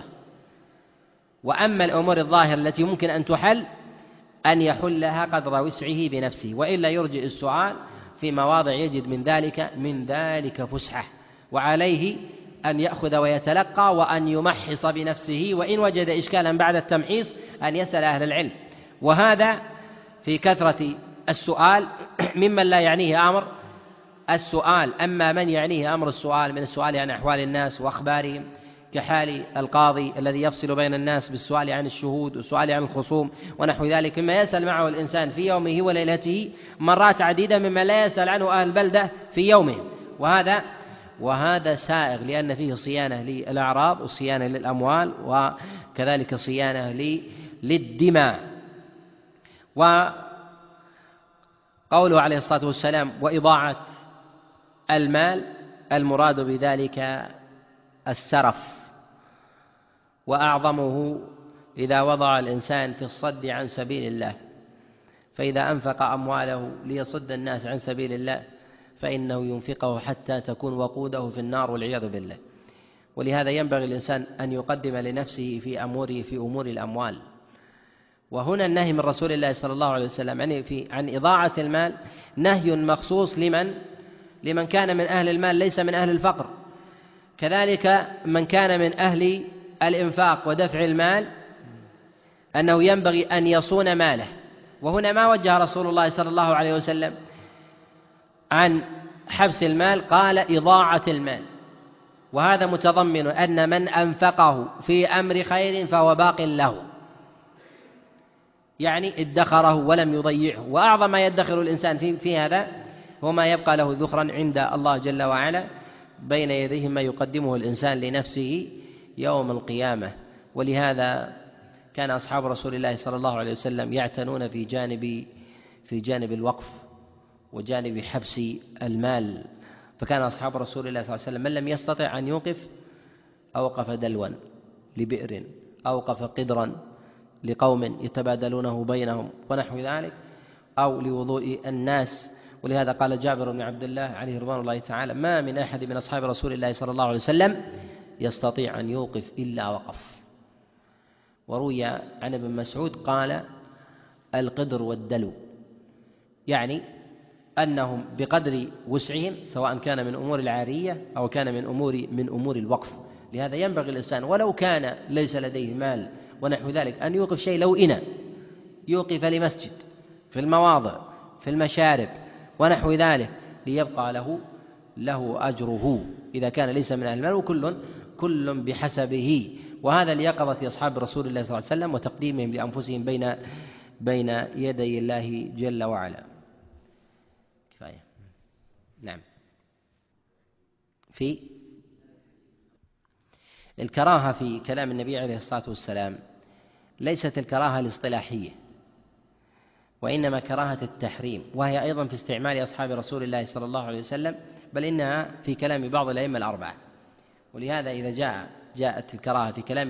وأما الأمور الظاهرة التي ممكن أن تحل أن يحلها قدر وسعه بنفسه، وإلا يرجئ السؤال في مواضع يجد من ذلك فسحة، وعليه أن يأخذ ويتلقى وأن يمحص بنفسه، وإن وجد إشكالا بعد التمحيص أن يسأل أهل العلم. وهذا في كثرة السؤال ممن لا يعنيه أمر السؤال. أما من يعنيه أمر السؤال من السؤال عن أحوال الناس وأخبارهم، كحال القاضي الذي يفصل بين الناس بالسؤال عن الشهود والسؤال عن الخصوم ونحو ذلك، مما يسأل معه الإنسان في يومه وليلته مرات عديدة مما لا يسأل عنه أهل البلدة في يومه. وهذا سائغ، لأن فيه صيانة للأعراض وصيانة للأموال وكذلك صيانة للدماء. وقوله عليه الصلاة والسلام: وإضاعة المال، المراد بذلك السرف، وأعظمه إذا وضع الإنسان في الصد عن سبيل الله، فإذا أنفق أمواله ليصد الناس عن سبيل الله فإنه ينفقه حتى تكون وقوده في النار والعياذ بالله. ولهذا ينبغي الإنسان أن يقدم لنفسه في أمور الأموال. وهنا النهي من رسول الله صلى الله عليه وسلم عن إضاعة المال نهي مخصوص لمن كان من أهل المال ليس من أهل الفقر، كذلك من كان من أهل الإنفاق ودفع المال أنه ينبغي أن يصون ماله. وهنا ما وجه رسول الله صلى الله عليه وسلم عن حبس المال، قال إضاعة المال، وهذا متضمن أن من أنفقه في أمر خير فهو باق له، يعني ادخره ولم يضيعه. وأعظم ما يدخر الإنسان في هذا هو ما يبقى له ذخرا عند الله جل وعلا بين يديه ما يقدمه الإنسان لنفسه يوم القيامة. ولهذا كان أصحاب رسول الله صلى الله عليه وسلم يعتنون في جانب الوقف وجانب حبس المال. فكان أصحاب رسول الله صلى الله عليه وسلم من لم يستطع أن يوقف أوقف دلوا لبئر، أوقف قدرا لقوم يتبادلونه بينهم ونحو ذلك، أو لوضوء الناس. ولهذا قال جابر بن عبد الله عليه رضوان الله تعالى: ما من أحد من أصحاب رسول الله صلى الله عليه وسلم يستطيع أن يوقف إلا وقف. وروي عن ابن مسعود قال: القدر والدلو، يعني أنهم بقدر وسعهم سواء كان من أمور العارية أو كان من أمور الوقف. لهذا ينبغي الإنسان ولو كان ليس لديه مال ونحو ذلك أن يوقف شيء، لو إنى يوقف لمسجد، في المواضع، في المشارب ونحو ذلك، ليبقى له أجره إذا كان ليس من أهل المال، وكل بحسبه. وهذا ليقظة أصحاب رسول الله صلى الله عليه وسلم وتقديمهم لأنفسهم بين يدي الله جل وعلا. كفاية. نعم. في الكراهة في كلام النبي عليه الصلاة والسلام ليست الكراهة الاصطلاحية، وإنما كراهة التحريم، وهي أيضا في استعمال أصحاب رسول الله صلى الله عليه وسلم، بل إنها في كلام بعض الأئمة الأربعة. ولهذا إذا جاءت الكراهة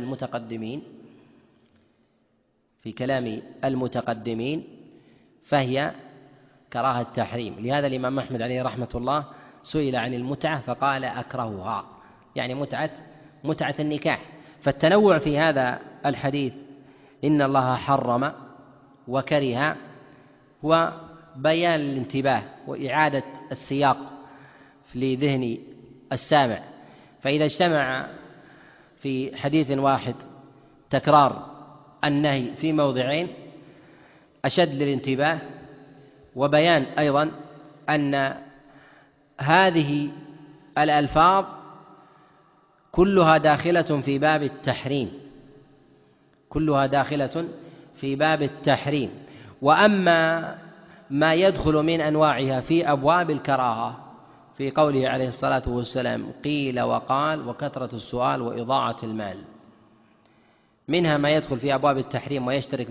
في كلام المتقدمين فهي كراهة تحريم. لهذا الإمام أحمد عليه رحمة الله سئل عن المتعة فقال: أكرهها، يعني متعة النكاح. فالتنوع في هذا الحديث إن الله حرم وكره هو بيان الانتباه وإعادة السياق لذهن السامع. فإذا اجتمع في حديث واحد تكرار النهي في موضعين أشد للانتباه، وبيان أيضا أن هذه الألفاظ كلها داخلة في باب التحريم. وأما ما يدخل من أنواعها في أبواب الكراهة في قوله عليه الصلاة والسلام: قيل وقال وكثرة السؤال وإضاعة المال، منها ما يدخل في أبواب التحريم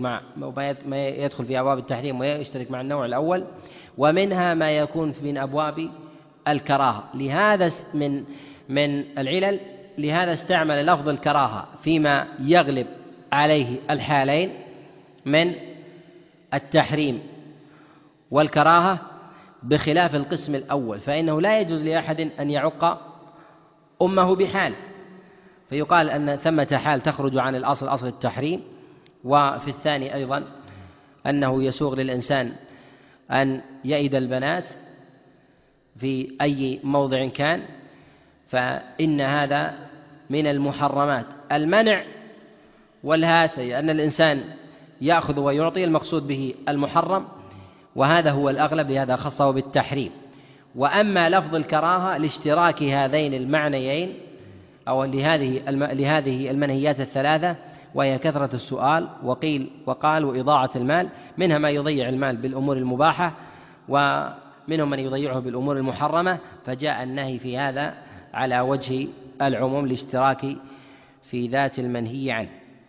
ويشترك مع النوع الأول، ومنها ما يكون من أبواب الكراهة. لهذا من العلل، لهذا استعمل لفظ الكراهة فيما يغلب عليه الحالين من التحريم والكراهة، بخلاف القسم الأول، فإنه لا يجوز لأحد أن يعق أمه بحال، فيقال أن ثمة حال تخرج عن أصل التحريم. وفي الثاني أيضا أنه يسوغ للإنسان أن يئد البنات في أي موضع كان، فإن هذا من المحرمات. المنع والهات أن الإنسان يأخذ ويعطي، المقصود به المحرم، وهذا هو الأغلب، لهذا خصه بالتحريم. وأما لفظ الكراهة لاشتراك هذين المعنيين أو لهذه المنهيات الثلاثة، وهي كثرة السؤال وقيل وقال وإضاعة المال، منها ما يضيع المال بالأمور المباحة، ومنهم من يضيعه بالأمور المحرمة، فجاء النهي في هذا على وجه العموم لاشتراك في ذات المنهي عنه.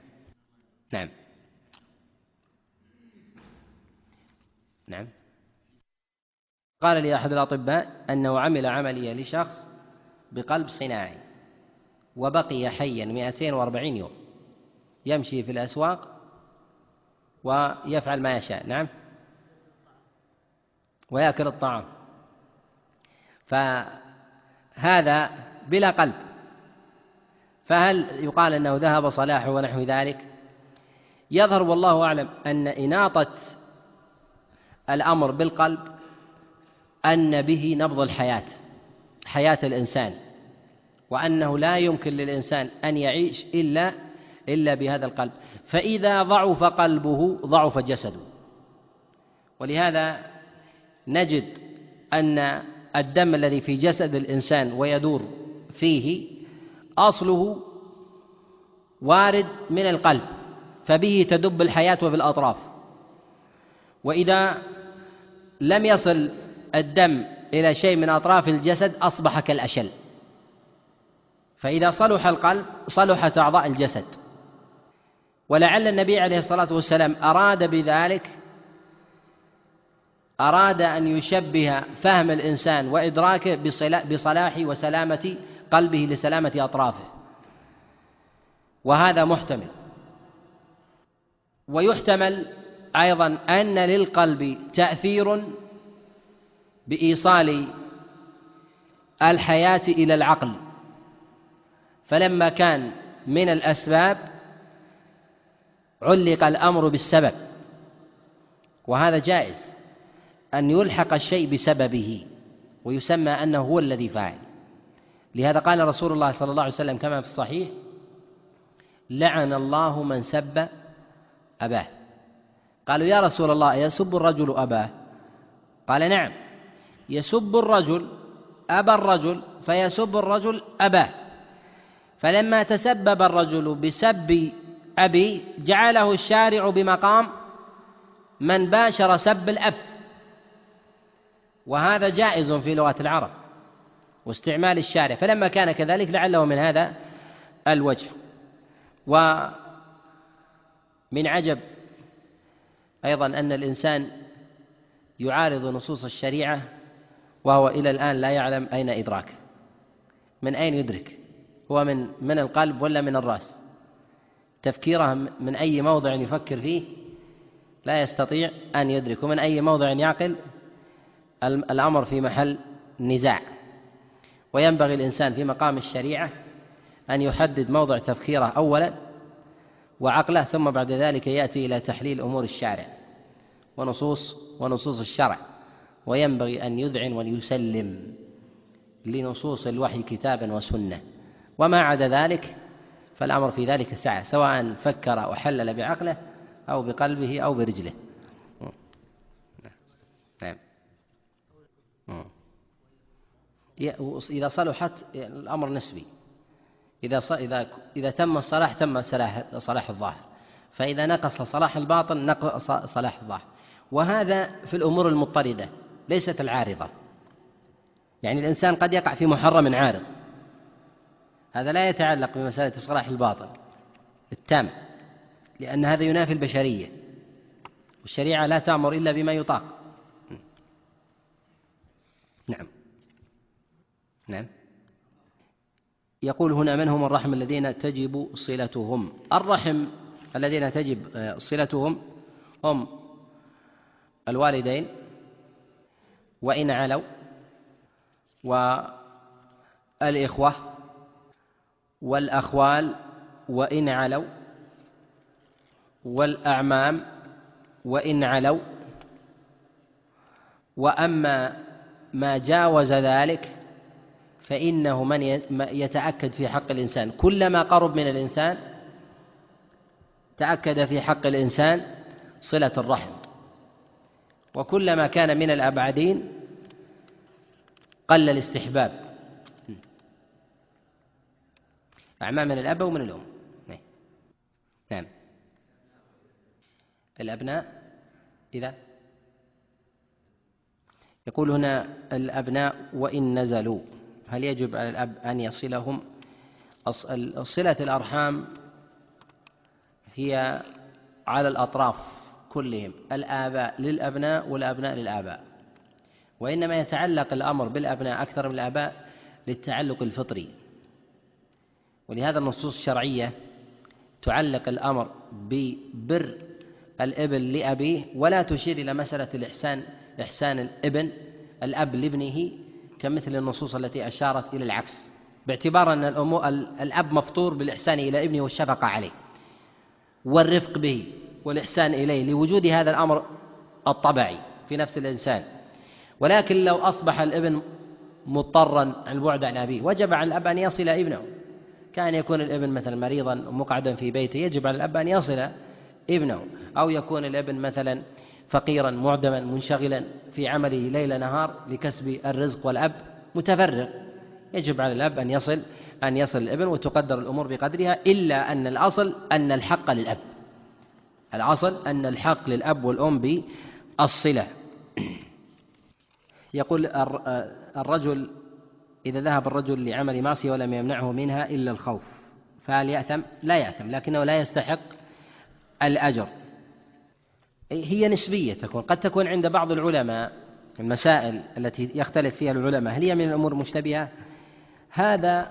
نعم. قال لي أحد الأطباء أنه عمل عملية لشخص بقلب صناعي وبقي حيا 240 يوم، يمشي في الأسواق ويفعل ما يشاء، نعم، ويأكل الطعام، فهذا بلا قلب، فهل يقال أنه ذهب صلاحه ونحو ذلك؟ يظهر والله أعلم أن إناطة الأمر بالقلب أن به نبض حياة الإنسان، وأنه لا يمكن للإنسان أن يعيش إلا بهذا القلب، فإذا ضعف قلبه ضعف جسده. ولهذا نجد أن الدم الذي في جسد الإنسان ويدور فيه أصله وارد من القلب، فبه تدب الحياة وفي الأطراف، وإذا لم يصل الدم إلى شيء من أطراف الجسد أصبح كالأشل. فإذا صلح القلب صلحت أعضاء الجسد. ولعل النبي عليه الصلاة والسلام أراد بذلك أن يشبه فهم الإنسان وإدراكه بصلاح وسلامة قلبه لسلامة أطرافه، وهذا محتمل. ويحتمل أيضا أن للقلب تأثير بإيصال الحياة إلى العقل، فلما كان من الأسباب علق الأمر بالسبب، وهذا جائز أن يلحق الشيء بسببه ويسمى أنه هو الذي فاعل. لهذا قال رسول الله صلى الله عليه وسلم كما في الصحيح: لعن الله من سب أباه. قالوا: يا رسول الله يسب الرجل أباه؟ قال: نعم، يسب الرجل أبا الرجل فيسب الرجل أباه، فلما تسبب الرجل بسب أبي جعله الشارع بمقام من باشر سب الأب، وهذا جائز في لغة العرب واستعمال الشارع، فلما كان كذلك لعله من هذا الوجه. ومن عجب أيضا أن الإنسان يعارض نصوص الشريعة وهو إلى الآن لا يعلم أين إدراكه، من أين يدرك؟ هو من القلب ولا من الرأس؟ تفكيره من أي موضع يفكر فيه لا يستطيع أن يدرك، ومن أي موضع يعقل الأمر في محل نزاع. وينبغي الإنسان في مقام الشريعة أن يحدد موضع تفكيره أولا وعقله، ثم بعد ذلك يأتي إلى تحليل أمور الشارع ونصوص الشرع، وينبغي أن يذعن ويسلم لنصوص الوحي كتابا وسنة، وما عدا ذلك فالأمر في ذلك سعة، سواء فكر وحلل بعقله أو بقلبه أو برجله. نعم. إذا صلحت الأمر نسبي، إذا تم الصلاح تم صلاح الظاهر، فإذا نقص صلاح الباطن نقص صلاح الظاهر. وهذا في الأمور المضطردة ليست العارضة، يعني الإنسان قد يقع في محرم عارض، هذا لا يتعلق بمسألة صلاح الباطن التام، لأن هذا ينافي البشرية، والشريعة لا تأمر إلا بما يطاق. نعم. يقول هنا: من هم الرحم الذين تجب صلتهم؟ الرحم الذين تجب صلتهم هم الوالدين وإن علوا، والإخوة، والأخوال وإن علوا، والأعمام وإن علوا. وأما ما جاوز ذلك فإنه من يتأكد في حق الإنسان، كلما قرب من الإنسان تأكد في حق الإنسان صلة الرحم، وكلما كان من الأبعدين قل الاستحباب. أعمام من الأب ومن الأم. نعم. الأبناء إذا يقول هنا: الأبناء وإن نزلوا، هل يجب على الأب أن يصلهم؟ صلة الأرحام هي على الأطراف كلهم، الآباء للأبناء والأبناء للآباء، وإنما يتعلق الأمر بالأبناء أكثر من الآباء للتعلق الفطري، ولهذا النصوص الشرعية تعلق الأمر ببر الابن لأبيه، ولا تشير إلى مسألة إحسان الأب لابنه كمثل النصوص التي أشارت إلى العكس، باعتبار أن الأب مفطور بالإحسان إلى ابنه والشفقة عليه والرفق به والإحسان إليه، لوجود هذا الأمر الطبيعي في نفس الإنسان. ولكن لو أصبح الابن مضطرا عن البعد عن أبيه وجب على الأب أن يصل ابنه، كان يكون الابن مثلا مريضا مقعدا في بيته يجب على الأب أن يصل ابنه، أو يكون الابن مثلا فقيرا معدما منشغلا في عمله ليل نهار لكسب الرزق، والأب متفرغ، يجب على الأب أن يصل الابن، وتقدر الأمور بقدرها، إلا أن الأصل أن الحق للأب، الأصل أن الحق للأب والأم الصلة. يقول الرجل إذا ذهب الرجل لعمل معصية ولم يمنعه منها إلا الخوف فهل يأثم؟ لا يأثم، لكنه لا يستحق الأجر. هي نسبية تكون، قد تكون عند بعض العلماء المسائل التي يختلف فيها العلماء هل هي من الأمور المشتبهة، هذا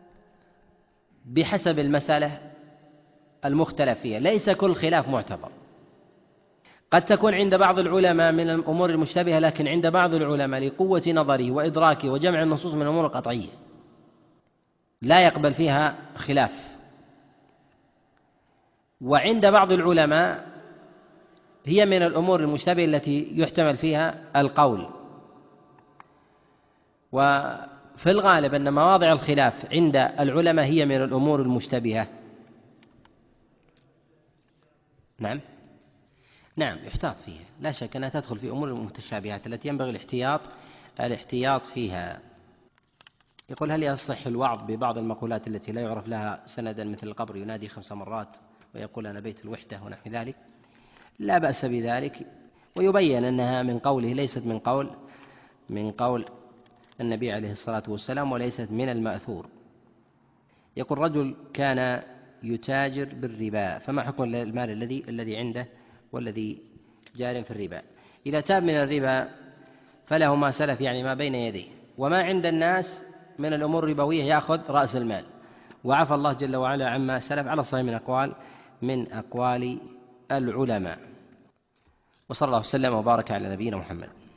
بحسب المسألة المختلف فيها، ليس كل خلاف معتبر. قد تكون عند بعض العلماء من الأمور المشتبهة، لكن عند بعض العلماء لقوة نظره وإدراكه وجمع النصوص من الأمور القطعية لا يقبل فيها خلاف. وعند بعض العلماء هي من الأمور المشتبهة التي يحتمل فيها القول. وفي الغالب أن مواضع الخلاف عند العلماء هي من الأمور المشتبهة. نعم يحتاط فيها، لا شك أنها تدخل في أمور المتشابهات التي ينبغي الاحتياط فيها. يقول هل يصح الوعظ ببعض المقولات التي لا يعرف لها سندا، مثل القبر ينادي 5 مرات ويقول أنا بيت الوحدة ونحو ذلك؟ لا بأس بذلك، ويبين أنها من قوله ليست من قول النبي عليه الصلاة والسلام وليست من المأثور. يقول رجل كان يتاجر بالربا، فما حكم المال الذي عنده والذي جار في الربا؟ إذا تاب من الربا فله ما سلف، يعني ما بين يديه، وما عند الناس من الأمور الربوية يأخذ رأس المال، وعفى الله جل وعلا عما سلف على الصحيح من أقوال العلماء. وصلى الله وسلم وبارك على نبينا محمد.